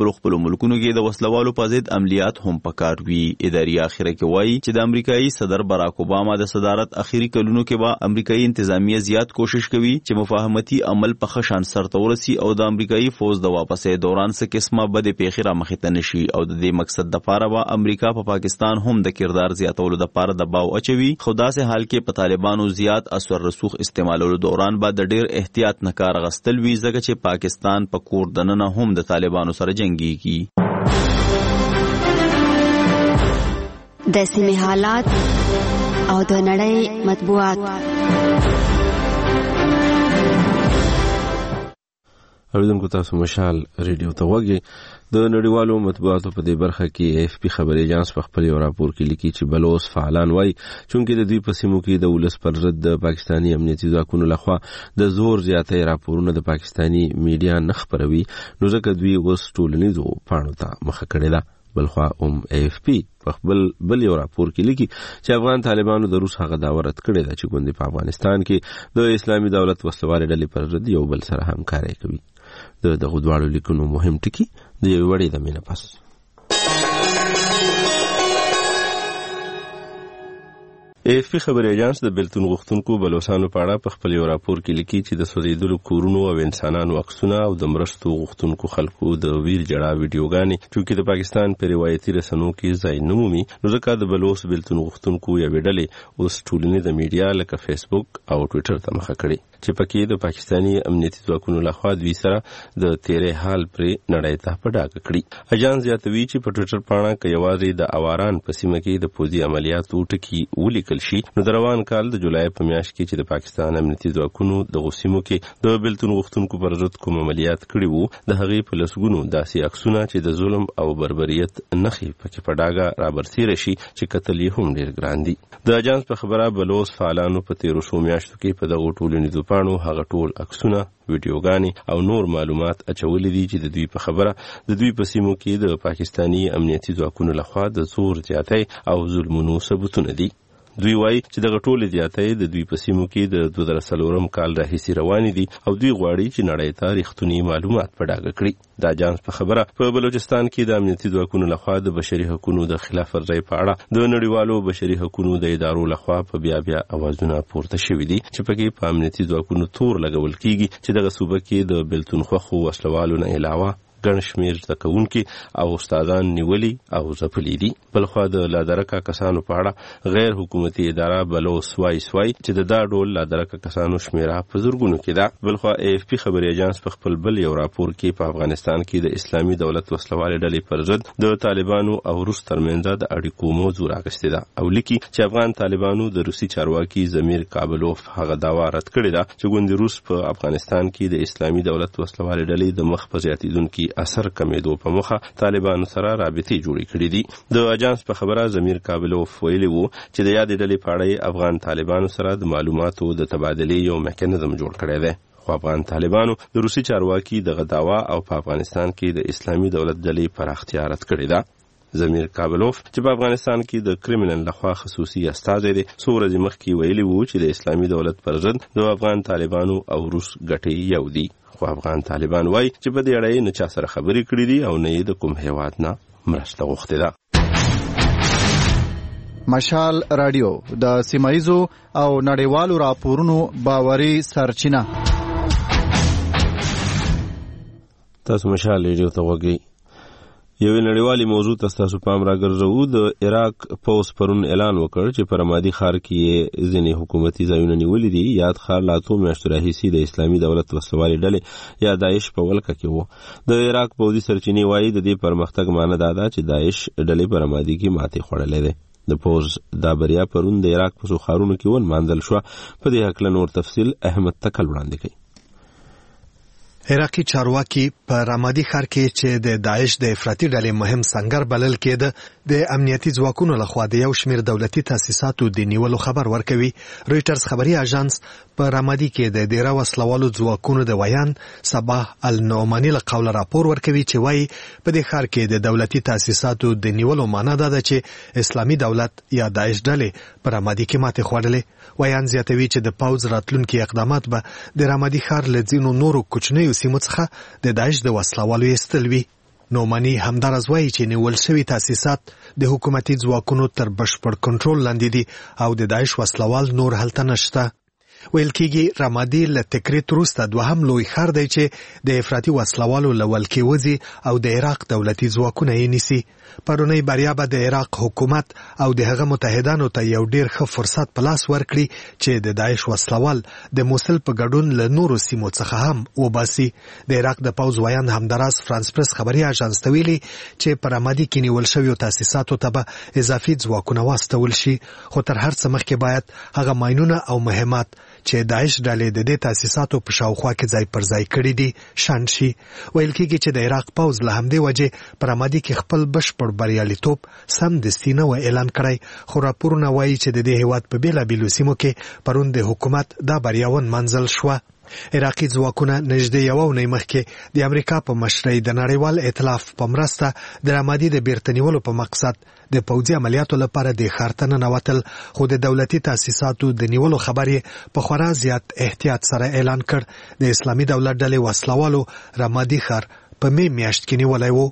Speaker 8: خپل خپل ملکونو کې د وسلوالو په ضد عملیات هم پکار وي. اداري اخره کې وایي چې د امریکایي صدر باراک اوباما د صدارت اخیری کلونو کې به امریکایي انتظامیه زیات کوشش کوي چې مفاهمتي عمل په ښه شان سرته ورسي او د امریکایي فوج د واپسې دوران څه قسمه بدې پیښې رامخې ته نشي او د دې مقصد دپاره به امریکا په پا پاکستان هم د کردار زیاتولو دپاره دباو اچوي. خو داسې حال کې په طالبانو زیات اثر رسوخ استعمالولو دوران به د ډیر احتیاط نه کار اخیستل وي ځکه چې پاکستان په کور دننه هم د طالبانو سره جنګیږي.
Speaker 10: د سیمې حالات او د نړۍ مطبوعات.
Speaker 1: اوریدونکو تاسو مشال ریډیو ته وګورئ. د نړیوالو مطبوعاتو په دې برخه کې اف پی خبري ایجنس په خپل یو راپور کې لیکي چې بلوچ فعالان وایي چونکې د دوی په سیمو کې د ولس پر ضد د پاکستاني امنیتي ځواکونو لخوا د زور زیاتې راپورونه د پاکستاني میډیا نه خپروي نو ځکه دوی اوس ټولنیزو پاڼو ته مخه کړې ده. بلخوا ام اف پی په خپل بل یو راپور کې لیکي چې افغان طالبانو د روس هغه دعوه رد کړې ده چې ګوندې په افغانستان کې د اسلامي دولت وسلوالې ډلې پر ضد یو بل سره همکاري کوي. د دغه دواړو لیکونو مهم ټکي د یوې وړې دمې نه پس اف پی خبري ایجنس د بلتون غوښتونکو بلوچستانو په اړه په خپل یو راپور کې لیکي چې د سوځېدلو کورونو او انسانانو عکسونه او د مرستو غوښتونکو خلکو د ویر جړا ویډیوګانې چې د پاکستان په روایتي رسنیو کې ځای نه مومي نو ځکه د بلوچ بلتون غوښتونکو یو ډلې اوس ټولنیزه میډیا لکه فیسبوک او ټویټر ته مخه کړي چې پکې د پاکستاني امنیتي ځواکونو لخوا دوی سره د تیرې حال پرې نړۍ ته په ډاګه کړي. اجانس زیاتوي چې په ټویټر پاڼه کې یوازې د اواران په سیمه کې د پوځي عملیاتو ټکي ولیکل شي نو د روان کال د جولای په میاشت کې چې د پاکستان امنیتي ځواکونو د غوسیمو کې د بلتون غوښتونکو پر ضد کوم عملیات کړي وو د هغې په لسګونو داسې عکسونه چې د ظلم او بربریت نښې پکې په ډاګه رابرسېره شي چې کتل یې هم ډېر ګران دي. د اجانس په خبره بلوچ فعالانو په تیرو څو میاشتو کې په دغو ټولنیزو پاڼو هغه ټول عکسونه ویډیوګانې او نور معلومات اچولي دي چې د دوی په خبره د دوی په سیمو کې د پاکستاني امنیتي ځواکونو لخوا د زور زیاتۍ او ظلمونو ثبوتونه دي. دوی وایي چې دغه ټولې زیاتۍ د دوی په سیمو کې د دوه زره څلورم کال راهیسې روانې دي او دوی غواړي چې نړۍ ته رښتونی معلومات په ډاګه کړي. د اجانس په خبره په بلوچستان کې د امنیتي ځواکونو لخوا د بشري حقوقو د خلاف ورزۍ په اړه د نړیوالو بشري حقوقو د ادارو لخوا په بیا بیا اوازونه پورته شوي دي چې پکې په امنیتي ځواکونو تور لګول کیږي چې دغه صوبه کې د بلتون خوښو وسلوالو نه علاوه ګڼ شمېر زده کوونکي او استادان نیولي او ځپلي دي. بلخوا د لادرکه کسانو په اړه غیر حکومتي اداره بلوچ وایي وایي چې د دا ډول لادرکه کسانو شمیره په زرګونو کې ده. بلخوا اف پی خبري ایجنس په خپل بل یو راپور کې په افغانستان کې د اسلامي دولت وسلوالې ډلې پر ضد د طالبانو او روس ترمنځ د اړیکو موضوع راغستې ده او لیکي چې افغان طالبانو د روسي چارواکي ضمیر کابلوف هغه دعوا رد کړې ده چې ګوند روس په افغانستان کې د اسلامي دولت وسلوالې ډلې د مخ په زیاتیدونکو اثر کمیدو په مخه طالبانو سره رابطې جوړې کړې دي. د اجانس په خبره ضمیر کابلوف ویلي وو چې د یادې ډلې په اړه افغان طالبانو سره د معلوماتو د تبادلې یو میکانیزم جوړ کړی دی. خو افغان طالبانو د روسي چارواکي دغه دعوا او په افغانستان کې د اسلامي دولت ډلې پراختیا رد کړې ده. ضمیر کابلوف چې په افغانستان کې د کریمنل لخوا خصوصي استازی دی څو ورځې مخکې ویلي وو چې د اسلامي دولت پر ضد د افغان طالبانو او روس ګټې یو دي. خو افغان طالبان وایي چې په دې اړه نه چا سره خبرې کړې دي او نه یې د کوم هیواد نه مرسته غوښتې ده.
Speaker 2: مشال رادیو د سیمایزو او نړیوالو راپورونو باوري سرچینه.
Speaker 1: تاسو مشال ریډیو ته وګورئ. یو نړیوالي موضوع ته تاسو پام راګرځو. د عراق پوس پرون اعلان وکړ چې په رمادي ښار کې ځینې حکومتي ځایونه نیولي دي. یاد ښار لا څو میاشتو راهیسې د اسلامي دولت وسلوالې ډلې یا داعش په ولکه کې و. د عراق پوځي سرچینې وایي د دې پرمختګ معنی دا ده چې داعش ډلې په رمادي کې ماتې خوړلې ده. د پوز دا بریا پرون د عراق په څو ښارونو کې ونمانځل شوه. په دې هکله نور تفصیل احمد تکل وړاندې کوي.
Speaker 11: عراقي چارواکي په رمادي ښار کې چې د داعش د افراطي ډلې مهم سنگر بلل کېده د امنیتي ځواکونو لخوا د یو شمېر دولتي تاسیساتو د نیولو خبر ورکوي. رویټرز خبري اژانس په رمادي کې د ډیره وسلوالو ځواکونو د ویان صباح النعماني له قوله راپور ورکوي چې وایي په دې ښار کې د دولتي تاسیساتو د نیولو معنا دا ده چې اسلامي دولت یا داعش ډلې په رمادي کې ماتې خوړلې. ویان زیاتوي چې د پوځ راتلونکي اقدامات به د رمادي ښار له ځینو نورو کوچنیو سیمو څخه د داعش د وسلوالو ایستل وي. نومانی همدارز وایي چې نیول شوي تاسیسات د حکومتي ځواکونو تر بشپړ کنټرول لاندې دي او د داعش وسلوال نور هلته نشته. ویل کېږي رمادي له تکریت وروسته دوهم لوی ښار دی چې د افراطي وسلوالو له ولکې وځي او د عراق دولتي ځواکونه یې نیسي. پرونی بریا به د عراق حکومت او د هغه متحدانو ته یو ډیر ښه فرصت په لاس ورکړي چې د داعش وسلوال د موسل په ګډون له نورو سیمو څخه هم وباسي. د عراق د پوځ ویان همدراز فرانس پرس خبري اژانس ته ویلي چې په رمادي کې نیول شویو تاسیساتو ته به اضافي ځواکونه واستول شي، خو تر هر څه مخکې باید هغه ماینونه او مهمات چې داعش ډلې د دې تاسیساتو په شاوخوا کې ځای پر ځای کړي دي شنډ شي. ویل کېږي چې د عراق پوځ له همدې وجې په رمادي کې خپل بشپړ بریالیتوب سمدستي نه و اعلان کړی، خو راپورونه وایي چې د دې هیواد په بېلابېلو سیمو کې پرون د حکومت دا بریا ونمنځل شوه. عراقي ځواکونه نږدې یوه اونۍ مخکې د امریکا په مشرۍ د نړیوال ائتلاف په مرسته د رمادي د بیرته نیولو په مقصد د پوځي عملیاتو لپاره د ښار ته ننوتل، خو د دولتي تاسیساتو د نیولو خبر یې په خورا زیات احتیاط سره اعلان کړ. د اسلامي دولت ډلې وسلوالو رمادي ښار په می میاشت کې نیولی و.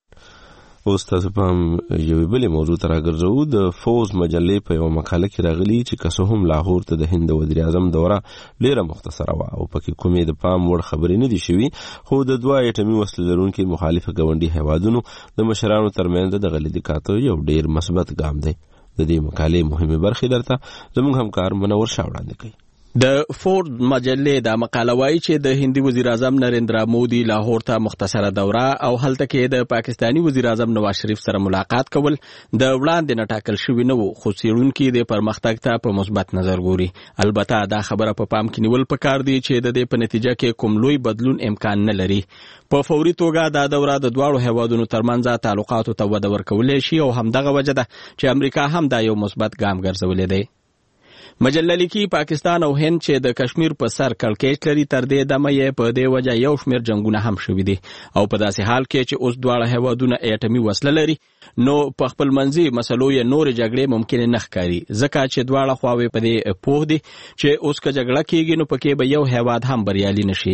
Speaker 1: اوس تاسو په هم یوې بلې موضوع ته راګرځو. د فوز مجلې په یوه مقاله کې راغلي چې که څه هم لاهور ته د هند وزیر اعظم دوره ډېره مختصره وه او پکې کومې د پام وړ خبرې نه دي شوي، خو د دوه ایټمي وسلې لرونکي مخالفه ګاونډي هیوادونو د مشرانو ترمنځ د غلیظي کاتو یو ډېر مثبت ګام دی. د دې مقالې مهمې برخې درته زموږ همکار منور شاه وړاندې کوي.
Speaker 23: د فورد مجلې دا مقاله وایي چې د هندي وزیر اعظم نریندرا مودي لاهور ته مختصره دوره او هلته کې د پاکستاني وزیر اعظم نواز شریف سره ملاقات کول د وړاندې نه ټاکل شوي نه وو، خو څېړونکي د پرمختګ ته په مثبت نظر ګوري. البته دا خبره په پام کې نیول پکار دی چې د دې په نتیجه کې کوم لوی بدلون امکان نه لري. په فوري توګه دا دوره د دواړو هیوادونو ترمنځ تعلقاتو ته وده ورکولی شي او همدغه وجه ده چې امریکا هم دا یو مثبت ګام ګرځولی دی. مجله لیکي پاکستان او هند چې د کشمیر په سر کړکېچ لري، تر دې دمه یې په دې وجه یو شمېر جنګونه هم شوي دي او په داسې حال کې چې اوس دواړه هیوادونه ایټمي وسله لري نو په خپل منځي مسلو یې نورې جګړې ممکن نه ښکاري، ځکه چې دواړه خواوې په دې پوه دي چې اوس که جګړه کېږي نو پکې به یو هیواد هم بریالي نشي.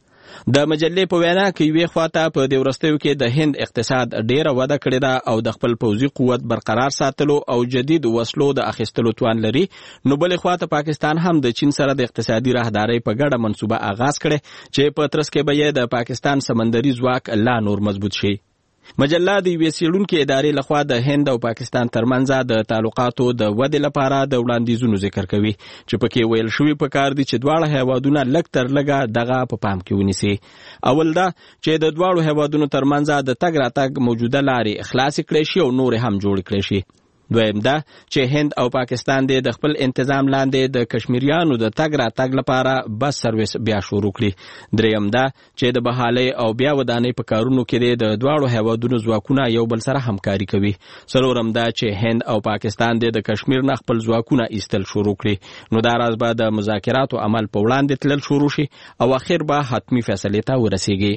Speaker 23: د مجلې په وینا کې یوې خواته په دې وروستیو کې د هند اقتصاد ډیره وده کړې ده او د خپل پوځي قوت برقرار ساتلو او جدید وسلو د اخیستلو توان لري، نو بلې خواته پاکستان هم د چین سره د اقتصادي راهدارۍ په ګډه منصوبه آغاز کړي چې په ترڅ کې به یې د پاکستان سمندري ځواک لا نور مضبوط شي. مجله د یوې څېړونکې ادارې لخوا د هند او پاکستان ترمنځ د تعلقاتو د ودې لپاره د وړاندیزونو ذکر کوي چې پکې ویل شوي پکار دي چې دواړه هیوادونه لږ تر لږه دغه په پام کې ونیسي. اول دا چې د دواړو هیوادونو ترمنځ د تګ راتګ موجوده لارې خلاصې کړی شي او نورې هم جوړې کړی شي. دویم دا چې هند او پاکستان د خپل انتظام لاندې د کشمیریانو د تګ راتګ لپاره بس سرویس بیا شروع کړي. دریم دا چې د بحالۍ او بیا ودانۍ په کارونو کې د دواړو هیوادونو ځواکونه یو بل سره همکاري کوي. څلورم دا چې هند او پاکستان د کشمیر نه خپل ځواکونه ایستل شروع کړي، نو دا راز به د مذاکراتو عمل په وړاندې تلل شروع شي او اخر به حتمی فیصلې ته ورسیږي.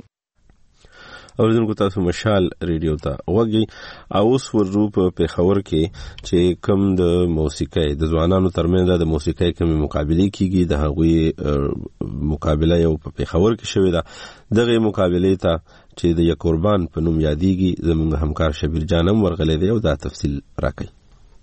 Speaker 1: اوریدونکو تاسو مشال ریډیو ته وګورئ او اوس ورځو په پیښور کې چې کوم د موسیقۍ د ځوانانو ترمنځ د موسیقۍ کومې مقابلې کیږي، د هغوی مقابله یو په پیښور کې شوې ده. دغه مقابلې ته چې د یک قربان په نوم یادېږي زموږ همکار شبیر جانم ورغلی دی او دا تفصیل راکوي.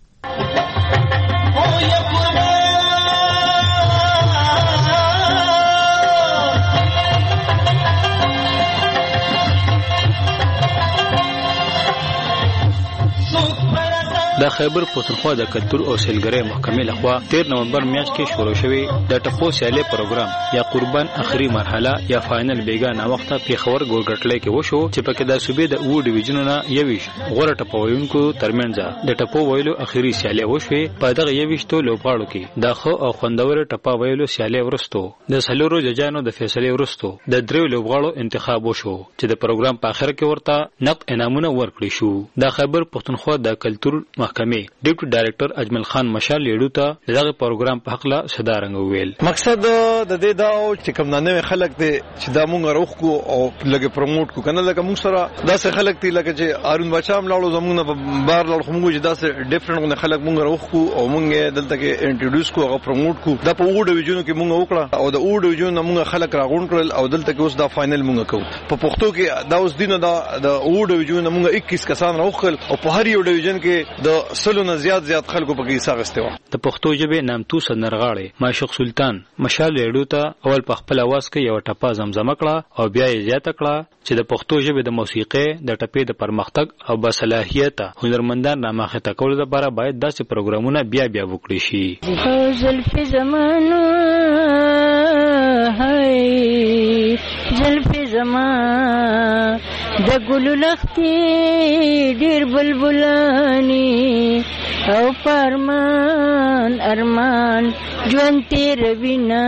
Speaker 6: د خیبر پښتونخوا د کلتور او سیلګرۍ محکمې لخوا تیر نومبر میاشت کې شروع شوی د ټپو سیالۍ پروګرام یا قربان اخري مرحله یا فائنل بیګا نا وخته پیښور ګورګټلې کې وشو چې پکې د صوبې د اوو ډیویژنونو یويش غوړه ټپوونکو ترمنځ د ټپو ویلو اخري سیالۍ وشوي. په دغه یويشتو لوبغاړو کې د خو او خوندور ټپا ویلو سیالۍ ورستو د سلورو ججانو د فیصلې ورستو د دریو لوبغاړو انتخاب وشو چې د پروګرام په اخر کې ورته نقد انعامونه ورکړي شو. د خیبر پښتونخوا د کلتور محکمې ډیپټي ډایریکټر اجمل خان مشال لیډو ته دغه پروګرام په حق لا صدارنګ ویل.
Speaker 12: مقصد د دې دا او چې کوم نه خلک دي چې دا مونږ روخ کو او لګي پروموټ کو کنه لکه مونږ سره داسې خلک دي لکه چې ارون بچام لاړو زمونږ په بار لاړو مونږ چې داسې ډیفرنٹ خلک مونږ روخ کو او مونږ دلته کې انټروډوس کو او پروموټ کو دا په وډ ډیویژن کې مونږ وکړه او د وډ ډیویژن مونږ خلک راغون کړل او دلته کې اوس دا فائنل مونږ کوو په پښتو کې دا اوس دینه دا د وډ ډیویژن مونږ اکیس کسان راوخل او په هر یو ډیویژن کې د سلو نه زیات زیات خلکو په کې ساغسته و.
Speaker 6: د پښتو ژبې نامتو سندرغاړي معشوق سلطان مشال لیډو ته اول په خپل आवाज کې یو ټپه زمزمه کړه او بیا یې زیاته کړه چې د پښتو ژبې د موسیقۍ د ټپې د پرمختګ او باصلاحیت هنرمندان رامخته کولو لپاره باید داسې پروګرامونه بیا بیا وکړي شي.
Speaker 13: زلف زمانو هاي زلف زمان د ګلو لختي ډېر بلبلانی او فرمان ارمان ژوند تیر وینا.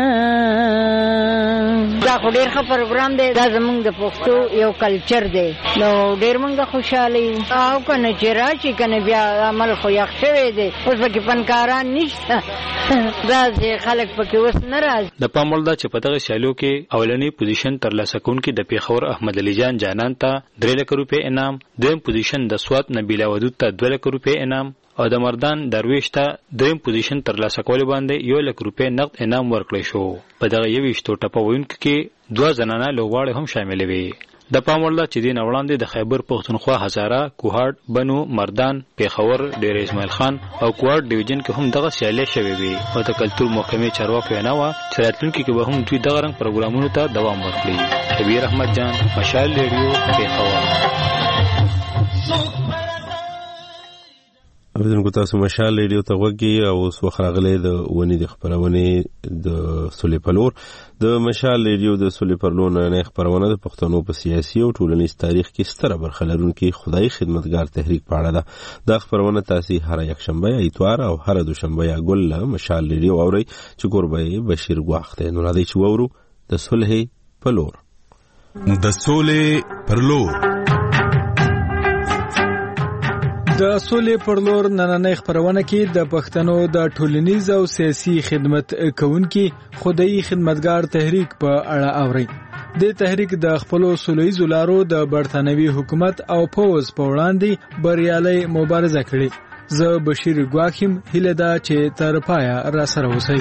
Speaker 13: دا خو ډېر ښه پروګرام دی. دا زمونږ د پښتو یو کلچر دی نو ډېر مونږ خوشحاله یو او کنه چې راشي کنه بیا عمل خو یخ شوی دی اوس پکې فنکاران نشته راځي خلک پکې اوس نه راځي.
Speaker 6: د پام وړ ده چې په دغه سیالیو کې اولنی پوزیشن ترلاسه کوونکي د پیښور احمد علي جان جانان ته درې لکه روپۍ انعام، دویم پوزیشن د سوات نبیله ودود ته دوه لکه روپۍ انعام او د مردان درویش ته دریم پوزیشن ترلاسه کول باندې یو لک روپۍ نقد انعام ورکړی شو. په دغه یویشتو ټپوونکو کې دوه زنانه لوبغاړې هم شامل وي. د پام وړ ده چې دین وړاندې د خیبر پښتونخوا هزاره، کوهاټ، بنو، مردان، پیښور، ډیر اسماعیل خان او کوهاټ ډیویژن کې هم دغه سیالي شوې وي او د کلتور محکمې چارواکو وینا وه چې راتلونکي کې به هم دوی دغه رنګ پروګرامونو ته دوام ورکړي. شبیر احمد جان، مشال ریډیو، پیښور.
Speaker 1: اوریدونکو تاسو مشال ریډیو ته غوږی او اوس وخت راغلی د ونې د خپرونې د سولې پلور. د مشال ریډیو د سولې پلور نړۍ خپرونه د پښتنو په سیاسي او ټولنیز تاریخ کې ستره برخه لرونکي خدای خدمتګار تحریک په اړه ده. دا خپرونه تاسو هر یکشنبه، اتوار او هر دوشنبه یا ګل له مشال ریډیو اورئ چې کوربه بشیر غواخته نو راځي چې وورو د صلح پلور.
Speaker 15: د سولې پلور
Speaker 23: د سولې پر لور نننۍ خپرونه کې د پښتنو د ټولنیز او سیاسي خدمت کوونکي خدای خدمتګار تحریک په اړه اوري. د تحریک د خپل سولهییزو لارو د برتانوي حکومت او پوز په وړاندې بریالي مبارزه کړې. زه بشیر ګواخیم هیله ده چې تر پایه را سره اوسئ.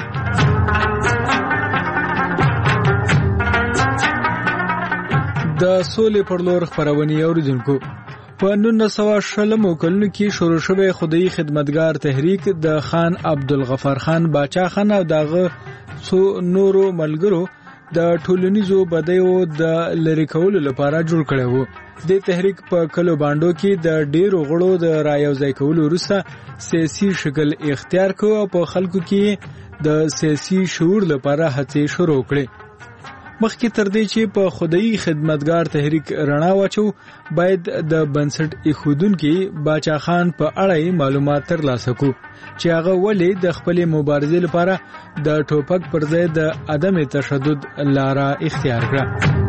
Speaker 23: د سولې پر لور خپرونې اوریدونکو، په نولس سوه شلم کلونو کې شروع شوی خدای خدمتګار تحریک د خان عبدالغفار خان باچا خان او دغه څو نورو ملګرو د ټولنیزو بدیو د لری کولو لپاره جوړ کړی وو. د تحریک په کلو باندو کې د ډیرو غړو د رایوځای کولو وروسته سیاسي شکل اختیار کو او په خلکو کې د سیاسي شعور لپاره هڅې شروع کړې. مخکې تر دې چې په خدای خدمتګار تحریک رڼا واچو، باید د بنسټ ایښودونکي باچا خان په اړه معلومات ترلاسه کړو چې هغه ولې د خپل مبارزې لپاره د ټوپک پر ځای د عدم تشدد لاره اختیار کړه.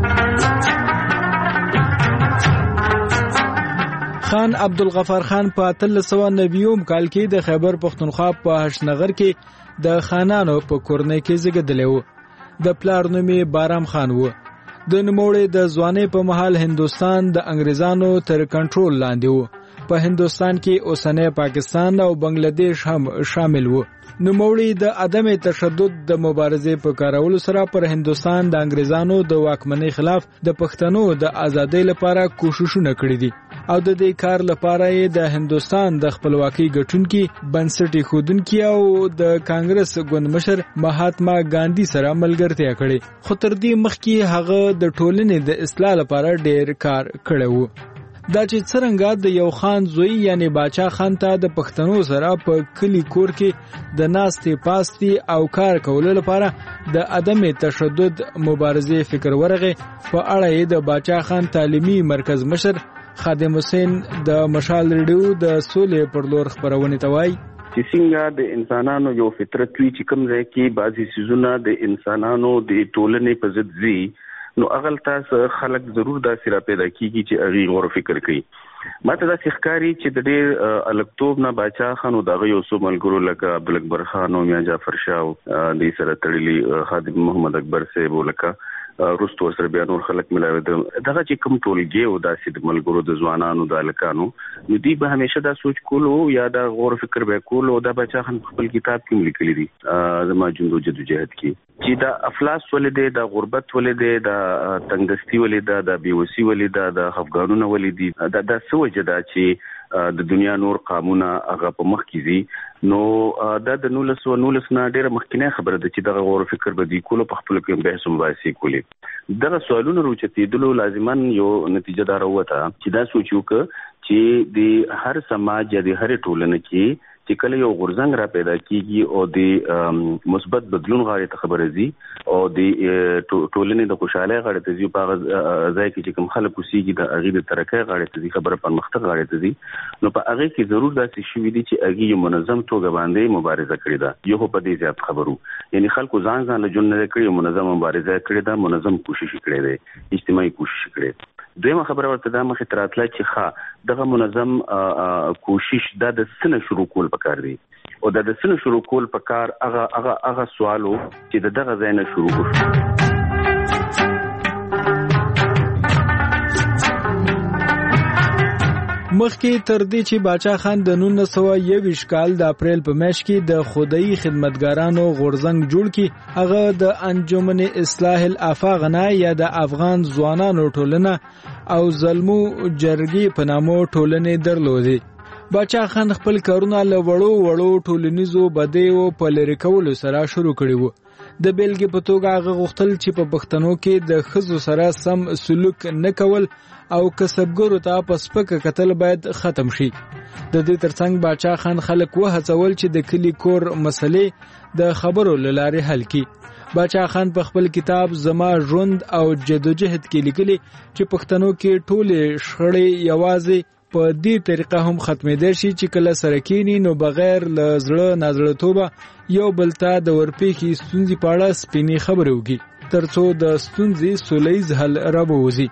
Speaker 23: خان عبدالغفار خان په اتلس سوه نوي کال کې د خیبر پښتونخوا په هشنغر کې د خانانو په کورنۍ کې زیږیدلی و. د پلار نوم یې بارام خان و. د نوموړي د ځوانۍ په مهال هندوستان د انګریزانو تر کنټرول لاندې و. په هندوستان کې اوسنی پاکستان او بنگلاديش هم شامل و. نوموړي د عدم تشدد د مبارزې په کارولو سره پر هندوستان د انګریزانو د واکمنۍ خلاف د پښتنو د ازادۍ لپاره کوششونه کړي دي او د دې کار لپاره یې د هندوستان د خپلواکۍ ګټونکي بنسټ ایښودونکي او د کانګرس ګوند مشر مهاتما ګاندھی سره ملګرتیا کړې. خو تر دې مخکې هغه د ټولنې د اصلاح لپاره ډېر کار کړی و. دا چې څرنګه د یو خان زوی یعنی باچا خان ته د پښتنو سره په کلی کور کې د ناستې پاستې او کار کولو لپاره د عدم تشدد مبارزې فکر ورغی، په اړه یې د باچا خان تعلیمي مرکز مشر خادم حسین د مشال ریډیو د سولې پر لور خپرونې ته وایي
Speaker 16: چې څنګه د انسانانو یو فطرت وی چې کوم ځای کې بعضی سيزونه د انسانانو د ټولنې په ضد زی نو اغل تاسو خلک ضرور دا سره پیدا کیږي چې اغي غور فکر کوي. ماته دا ښکاری چې د ډېر الکتوب نه باچا خان او دغه یو څو ملګرو لکه عبد الاکبر خان او میاں جعفر شاه د سره تړلي خادم محمد اکبر صاحب ولکه روستو سره بیا نور خلک ملاوي دغه چې کوم ټولګي او داسې د ملګرو د ځوانانو د الکانو نو دوی به همیشه دا سوچ کولو یا دا غور فکر به کولو دا بچا خان خپل کتاب کې لیکلي دي زما جندو جدوجہد کې چې دا افلاس ولې دا غربت ولې دا تنگستی ولې دا بیوسی ولې دا افغانونه ولې دا د سوجه دا چې د دنیا نور قانون هغه په مخ کې دي نو دا د نولس و نولس نه ډیره مخکینه خبره ده چې دغه غور فکر به دی کولو په خپل کې بحث مباحثه کولی. دغه سوالونه روچتېدلو لازمان یو نتیجه دار وته چې دا سوچو ک چې د هر سماج یا د هر ټولنه کې چې کله یو غورځنګ را پیدا کیږي او د مثبت بدلون غاړي ته خبره زی او د ټولنې د خوشاله غاړي ته زی په ځای کې چې کوم خلک وسیږي د اغې د ترقۍ غاړي ته زی خبره پرمختګ غاړي ته زی نو په هغه کې ضرور داسې شوې دي چې اغې منظم توګه باندې مبارزه کړې ده. یو په دې زیات خبرو یعنی خلکو ځان ځان له جون نه کړی منظم مبارزه کړې ده منظم کوشش کړې ده اجتماعي کوشش کړې. دویمه خبره ورته دا مخې تراتله چې ښه دغه منظم کوشش دا د سنه شروع کول پکار دی او دا د سنه شروع کول پکار هغه هغه هغه سوالو چې دغه ځای نه شروع کړو.
Speaker 23: مخکې تر دې چې باچا خان د نولس سوه یوویشت کال د اپریل په میاشت کې د خدایي خدمتګارانو غورځنګ جوړ کړي هغه د انجمن اصلاح الافاق نه یا د افغان ځوانانو ټولنه او زلمو جرګې په نامو ټولنې درلودې. باچا خان خپل کارونه له وړو وړو ټولنیزو بدیو په لرې کولو سره شروع کړي وو. د بیلګې په توګه هغه غوښتل چې په پښتنو کې د ښځو سره سم سلوک نه کول او کسبګرو ته په سپکه کتل باید ختم شي. د دې ترڅنګ باچا خان خلک وهڅول چې د کلی کور مسلې د خبرو له لارې حل کړي. باچا خان په خپل کتاب زما ژوند او جدوجہد کې لیکلي چې پښتنو کې ټولې شخړې یوازې په دې طریقه هم ختمېدای شي چې کله سره کېني نو بغیر له زړه نازړتوبه یو بل ته د ورپېښې ستونزې په اړه سپینې خبرې وکړي تر څو د ستونزې سولیز حل راووځي.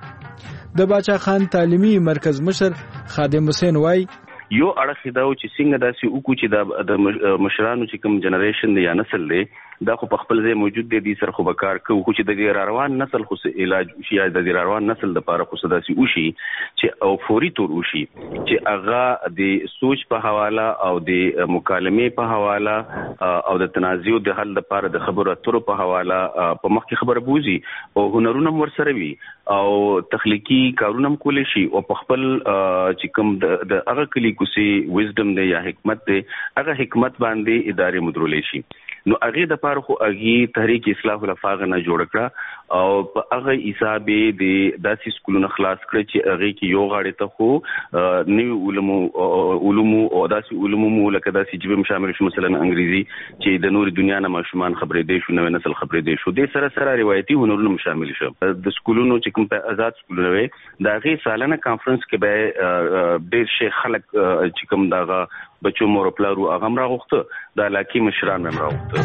Speaker 23: د باچا خان تعلیمي مرکز مشر خادم حسین وای
Speaker 16: یو اړه دا و چې څنګه داسې وکړو چې د مشرانو چې کوم جنریشن دی یا نسل دی دا خو په خپل ځای موجود دی د سر خو بکار کوو خو چې د روان نسل خو علاج شي یا د روان نسل د لپاره خو داسې وشي چې او فوري تور وشي چې هغه د سوچ په حواله او د مکالمې په حواله او د تنازع د حل لپاره د خبرو اترو په حواله په مخ کې خبره بوزي او هنرونه ورسره وي او تخلیقي کارونه کول شي او په خپل چې کوم د هغه کلی کوسي وزډم دی یا حکمت دی هغه حکمت باندې ادارې مدرولې شي. نو هغه د پاره خو هغه تحریک اصلاح الافاق نه جوړ کړه او په هغه حساب د داسې سکولونو خلاص کړ چې هغه کې یو غاړي ته خو نوی علوم علوم او داسې علوم لکه داسې جبه شامل شو مثلا انګریزي چې د نور دنیا نه ماشومان خبرې دی شو نو نسل خبرې دی شو د سره سره روایتي هنرونه شامل شو. د سکولونو چې کوم په آزاد سکولونه وي دا غي سالانه کانفرنس کې به ډېر شیخ خلک چې کوم داغه بچو مور پلارو هغه هم راغوښته د علاقې مشران هم راغوښته.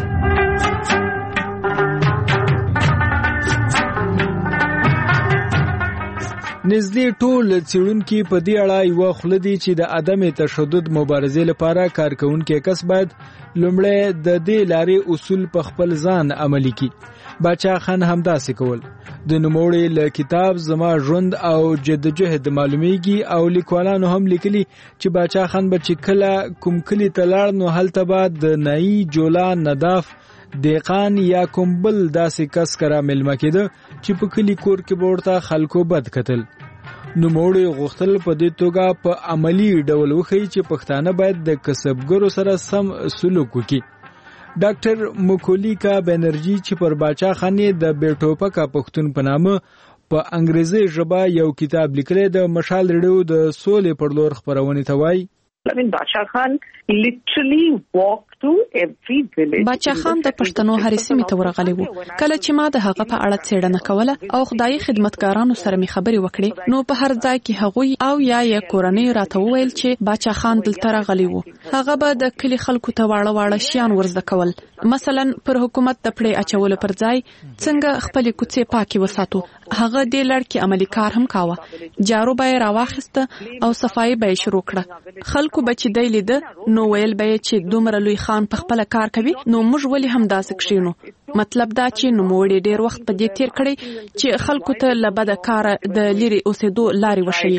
Speaker 23: نږدې ټول څېړونکي په دې اړه یوه خوله دي چې د عدم تشدد مبارزې لپاره کارکوونکی کس باید لومړی د دې لارې اصول په خپل ځان عملي کړي. باچا خان همداسې کول. د نوموړي له کتاب زما ژوند او جدوجہد معلومیږي او لیکوالانو هم لیکلي چې باچا خان به چې کله کوم کلي ته لاړ نو هلته به د نایي جولا نداف دیقان یا کوم بل داسې کس کره مېلمه کېده چې په کلي کور کې به ورته خلکو بد کتل. نوموړي غوښتل په دې توګه په عملي ډول وښیي چې پښتانه باید د کسبګرو سره سم سلوک وکړي. ډاکټر مکولیکا بنرجی چې پر باچا خان د بیټوپکا پښتون په نامه په انګریزي ژبه یو کتاب لیکلی د مشال ریډیو د سولې پر لور خپرونې ته وایي
Speaker 3: I mean, Bacha Khan literally walked باچا خان د پښتنو هرې سیمې ته ورغلی و. کله چې ما د هغه په اړه څېړنه کوله او خدایي خدمتګارانو سره می خبرې وکړې، نو په هر ځای کې هغوی او یا یې کورنۍ راته وویل چې باچا خان دلته راغلی و. هغه به د کلی خلکو ته واړه واړه شیان ورزده کول، مثلا پر حکومت د پړې اچولو پر ځای څنګه خپلې کوڅې پاکې وساتو. هغه دې لړ کې عملي کار هم کاوه. جارو به یې راواخیسته او صفایي به یې شروع کړه. خلکو به چې دی لیده نو ویل به یې چې دومره لوی خان په خپله کار کوي، نو موږ ولې هم داسې کښېنو. مطلب دا چې نوموړي ډېر وخت په دې تیر کړی چې خلکو ته له بده کاره د لرې اوسېدو لارې وښیي.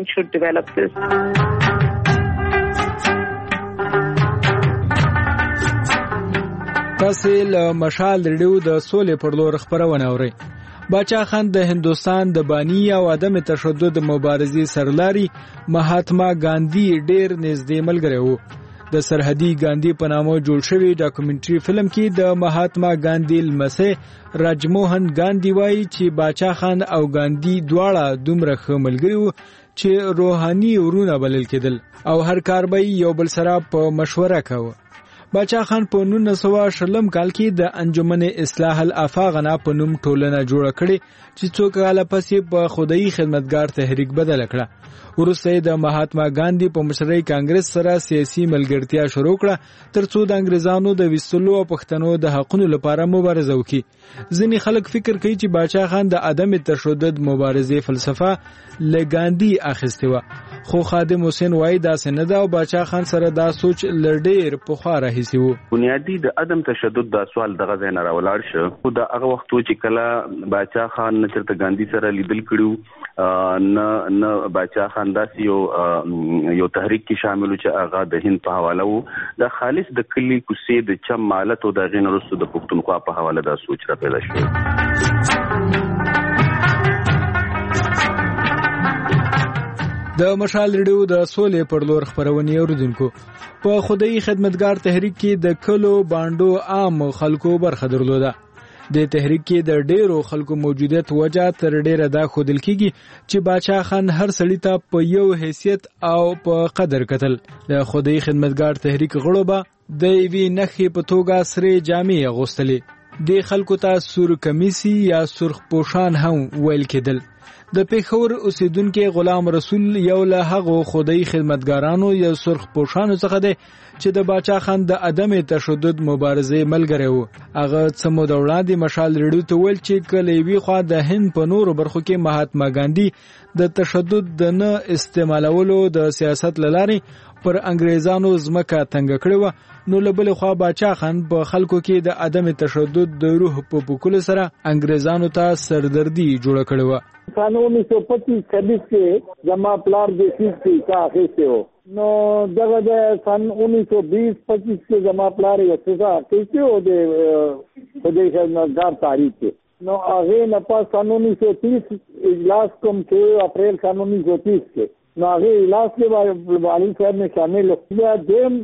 Speaker 23: تاسې له مشال ریډیو د سولې پر لور خپرونه اورئ. باچا خان د هندوستان د بانی او عدم تشدد مبارزې سرلاري مهاتما ګاندھی ډېر نږدې ملګری و. د سرحدي ګاندھی په نامه جوړ شوی ډاکومنټري فلم کې د مهاتما ګاندھی لمسی راجموهن ګاندھی وایي چې باچا خان او ګاندھی دواړه دومره ښه ملګري وو چې روحاني ورونه بلل کېدل او هر کار به یو بل سره په مشوره کاوه. باچا خان په نولس سوه شلم کال کې د انجمن اصلاح الافاغنا په نوم ټولنه جوړه کړې چې څو کاله پسې په خدایي خدمتګار تحریک بدل کړه. وروسته د مهاتما ګاندھی په مشرۍ کانګرس سره سیاسي ملګرتیا شروع کړه ترڅو د انګریزانو د ویستلو او پښتنو د حقونو لپاره مبارزه وکړي. ځینې خلک فکر کوي چې باچا خان د عدم تشدد مبارزې فلسفه له ګاندھی اخیستې وه، خو خادم حسین وایي داسې نه ده او باچا خان سره دا سوچ له ډېر پخوا راهیسې و.
Speaker 16: بنیادی د عدم تشدد دا سوال دغه ځای نه راولاړ شه، خو د هغه وخت چې کله باچا خان نه چېرته ګاندھی سره لیدل کړي نه نه باچا خان داسې یو یو تحریک کې شامل و چې هغه د هند په حواله و. د خالص د کلي کوڅې د چم مالت او د هغې نه وروسته د پښتونخوا په حواله دا سوچ را پیدا شو.
Speaker 23: د مشال ریډیو د سولې پر لور خپرونې اوریدونکو، په خدایي خدمتګار تحریک کې د کلو بانډو عام خلکو برخه درلوده. د تحریک کې د ډیرو خلکو موجودیت وجه تر ډیره دا ښودل کیږي چې باچا خان هر سړي ته په یو حیثیت او په قدر کتل. د خدایي خدمتګار تحریک غړو به د یوې نښې په توګه سرې جامې اغوستلې. د خلکو ته سور کمیسي یا سرخ پوشان هم ویل کېدل. د پیښور اوسیدونکو غلام رسول یو له هغو خدایي خدمتګارانو یا سرخ پوشانو څخه دی چې د باچا خان د عدم تشدد مبارزې ملګری و. هغه څه موده وړاندې مشال ریډیو ته ویل چې کله یوې خوا د هند په نورو برخو کې مهاتما ګاندھی د تشدد د نه استعمالولو د سیاست له لارې پر انګریزانو ځمکه تنګه کړې وه، نو له بلې خوا باچا خان په خلکو کې د عدم تشدد د روح په پوکلو سره انګریزانو ته سردردي جوړه کړې وه.
Speaker 14: سن انیس سو پچیس چھبیس کے جمع پلار جو چیز کی کا سے ہو نو دغه د سن انیس سو بیس پچیس کے جمع پلار یو څه کیسه ہو دے خدای خدمتګار تاریخ کې نو هغه نه پاس سن انیس سو تیس اجلاس کوم کې اپریل سن انیس سو تیس کې نو هغه اجلاس کې والی صاحب نے شامل ہوا. دیم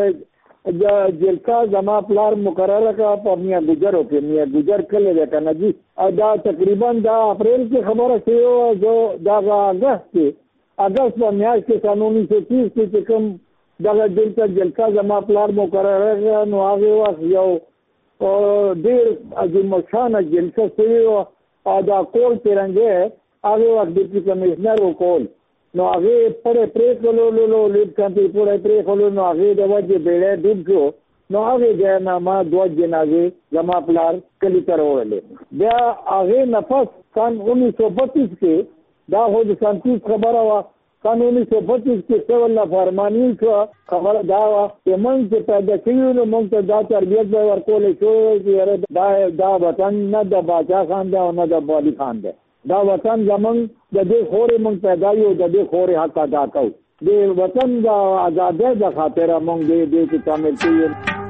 Speaker 14: جلسہ جمع پلار مقررہ کا پر میاں گجر ہو کے میاں گجر کل ہے کنه جی دا تقریباً دا اپریل کی خبر ہے جو دا اگست کے اگست په میاشت کې سن انیس سو تیس کې کوم دا دلته جلسہ جمع پلار مقررہ نو هغه وخت یو ډېر عظیم شان جلسه شوی او دا کول ترنګه هغه وخت ډیپټي کمشنر وکول نو هغه پرې پرې کولو لولو لیډ کانټي پرې پرې کولو نو هغه د وجه بیړې ډوب شو نو هغه د نامه دوه جنازې جمع پلار کلی تر وړلې. بیا هغه نفس سن انیس سو بتیس کې دا هو د سنتیس خبره وا سن انیس سو بتیس کې څو الله فرمانی شو خبره دا وا چې موږ چې پیدا کیو نو موږ ته دا تربیت به ورکول شو چې دا دا وطن نه د باچا خان دا نه د والی خان دی، دا وطن زمون د دې خورې مونږ پیدا یو د دې خورې حق ادا کوو، د وطن د آزادۍ د خاطر مونږ دې دې کې شامل کیو.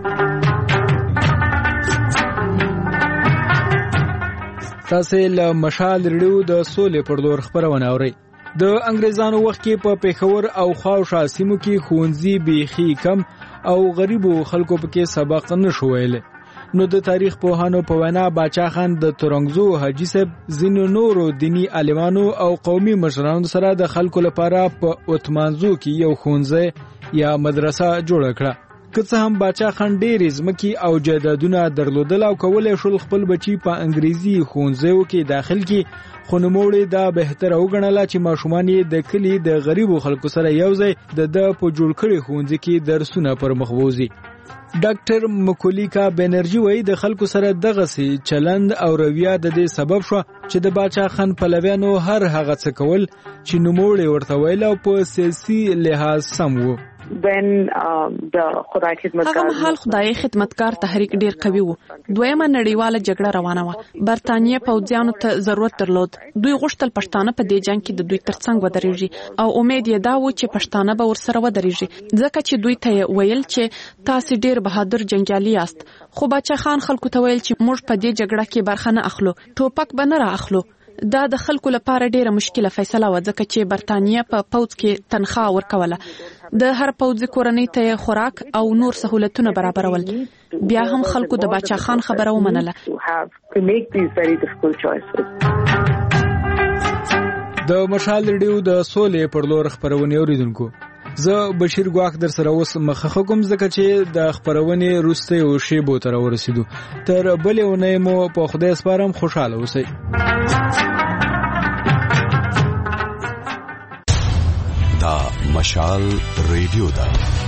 Speaker 23: تاسو له مشال ریډیو د سولې پر لور خبرونه اورئ. د انګریزانو وخت کې په پیښور او خاوشا سیمو کې ښوونځي بیخي کم او غریبو خلکو پکې سبق نشو ویلی. نو د تاریخ پوهانو په وینا باچا خان د تورنګزو حاجي صاحب ځینو نورو دینی عالمانو او قومي مشرانو سره د خلکو لپاره په اتمانزو کې یو ښوونځی یا مدرسه جوړه کړه. که څه هم باچا خان ډېرې ځمکې او جایدادونه درلودل او کولی شول خپل بچي په انګریزي ښوونځیو کې داخل کړي، خو نوموړي دا بهتره وګڼله چې ماشومان یې د کلي د غریبو خلکو سره یوځای د ده په جوړ کړي ښوونځي کې درسونه پر مخ بوځي. ډاکټر مکولیکا بنرجی وایي د خلکو سره دغسې چلند او رویه د دې سبب شوه چې د باچا خان پلویانو هر هغه څه کول چې نوموړي ورته ویل او په سیاسي لحاظ سم وو.
Speaker 7: when um, the خدای خدمتګار
Speaker 3: هغه مهال خدای خدمتګار تحریک ډیر قوي وو. دویمه نړیواله جګړه روانه وه. برتانیې پوځیانو ته ضرورت درلود. دوی غوښتل پښتانه په دې جنگ کې د دوی ترڅنګ ودرېږي او امید یې دا و چې پښتانه به ورسره ودرېږي، ځکه چې دوی ته ویل چې تاسو ډیر بهادر جنگیالي یاست. خو باچا خان خلکو ته ویل چې موږ په دې جګړه کې برخه نه اخلو، ټوپک به نه را اخلو. دا د خلکو لپاره ډیره مشکله فیصله و، ځکه چې برتانیې په پوځ کې تنخواه ورکوله. د هر پوځي کورنۍ ته خوراک او نور سہولتونه برابرول. بیا هم خلکو د باچا خان خبره ومنله.
Speaker 23: د مشال ریډیو د سولې پر لور خبرونه اوریدونکو، زه بشیر ګواخ در سره اوس مخه کوم ځکه چې د خبرونه روسته او شیبو تر ورسېدو. تر بلې ونې مو په خدای سپارم، خوشاله اوسئ.
Speaker 15: دا مشال ریډیو ده.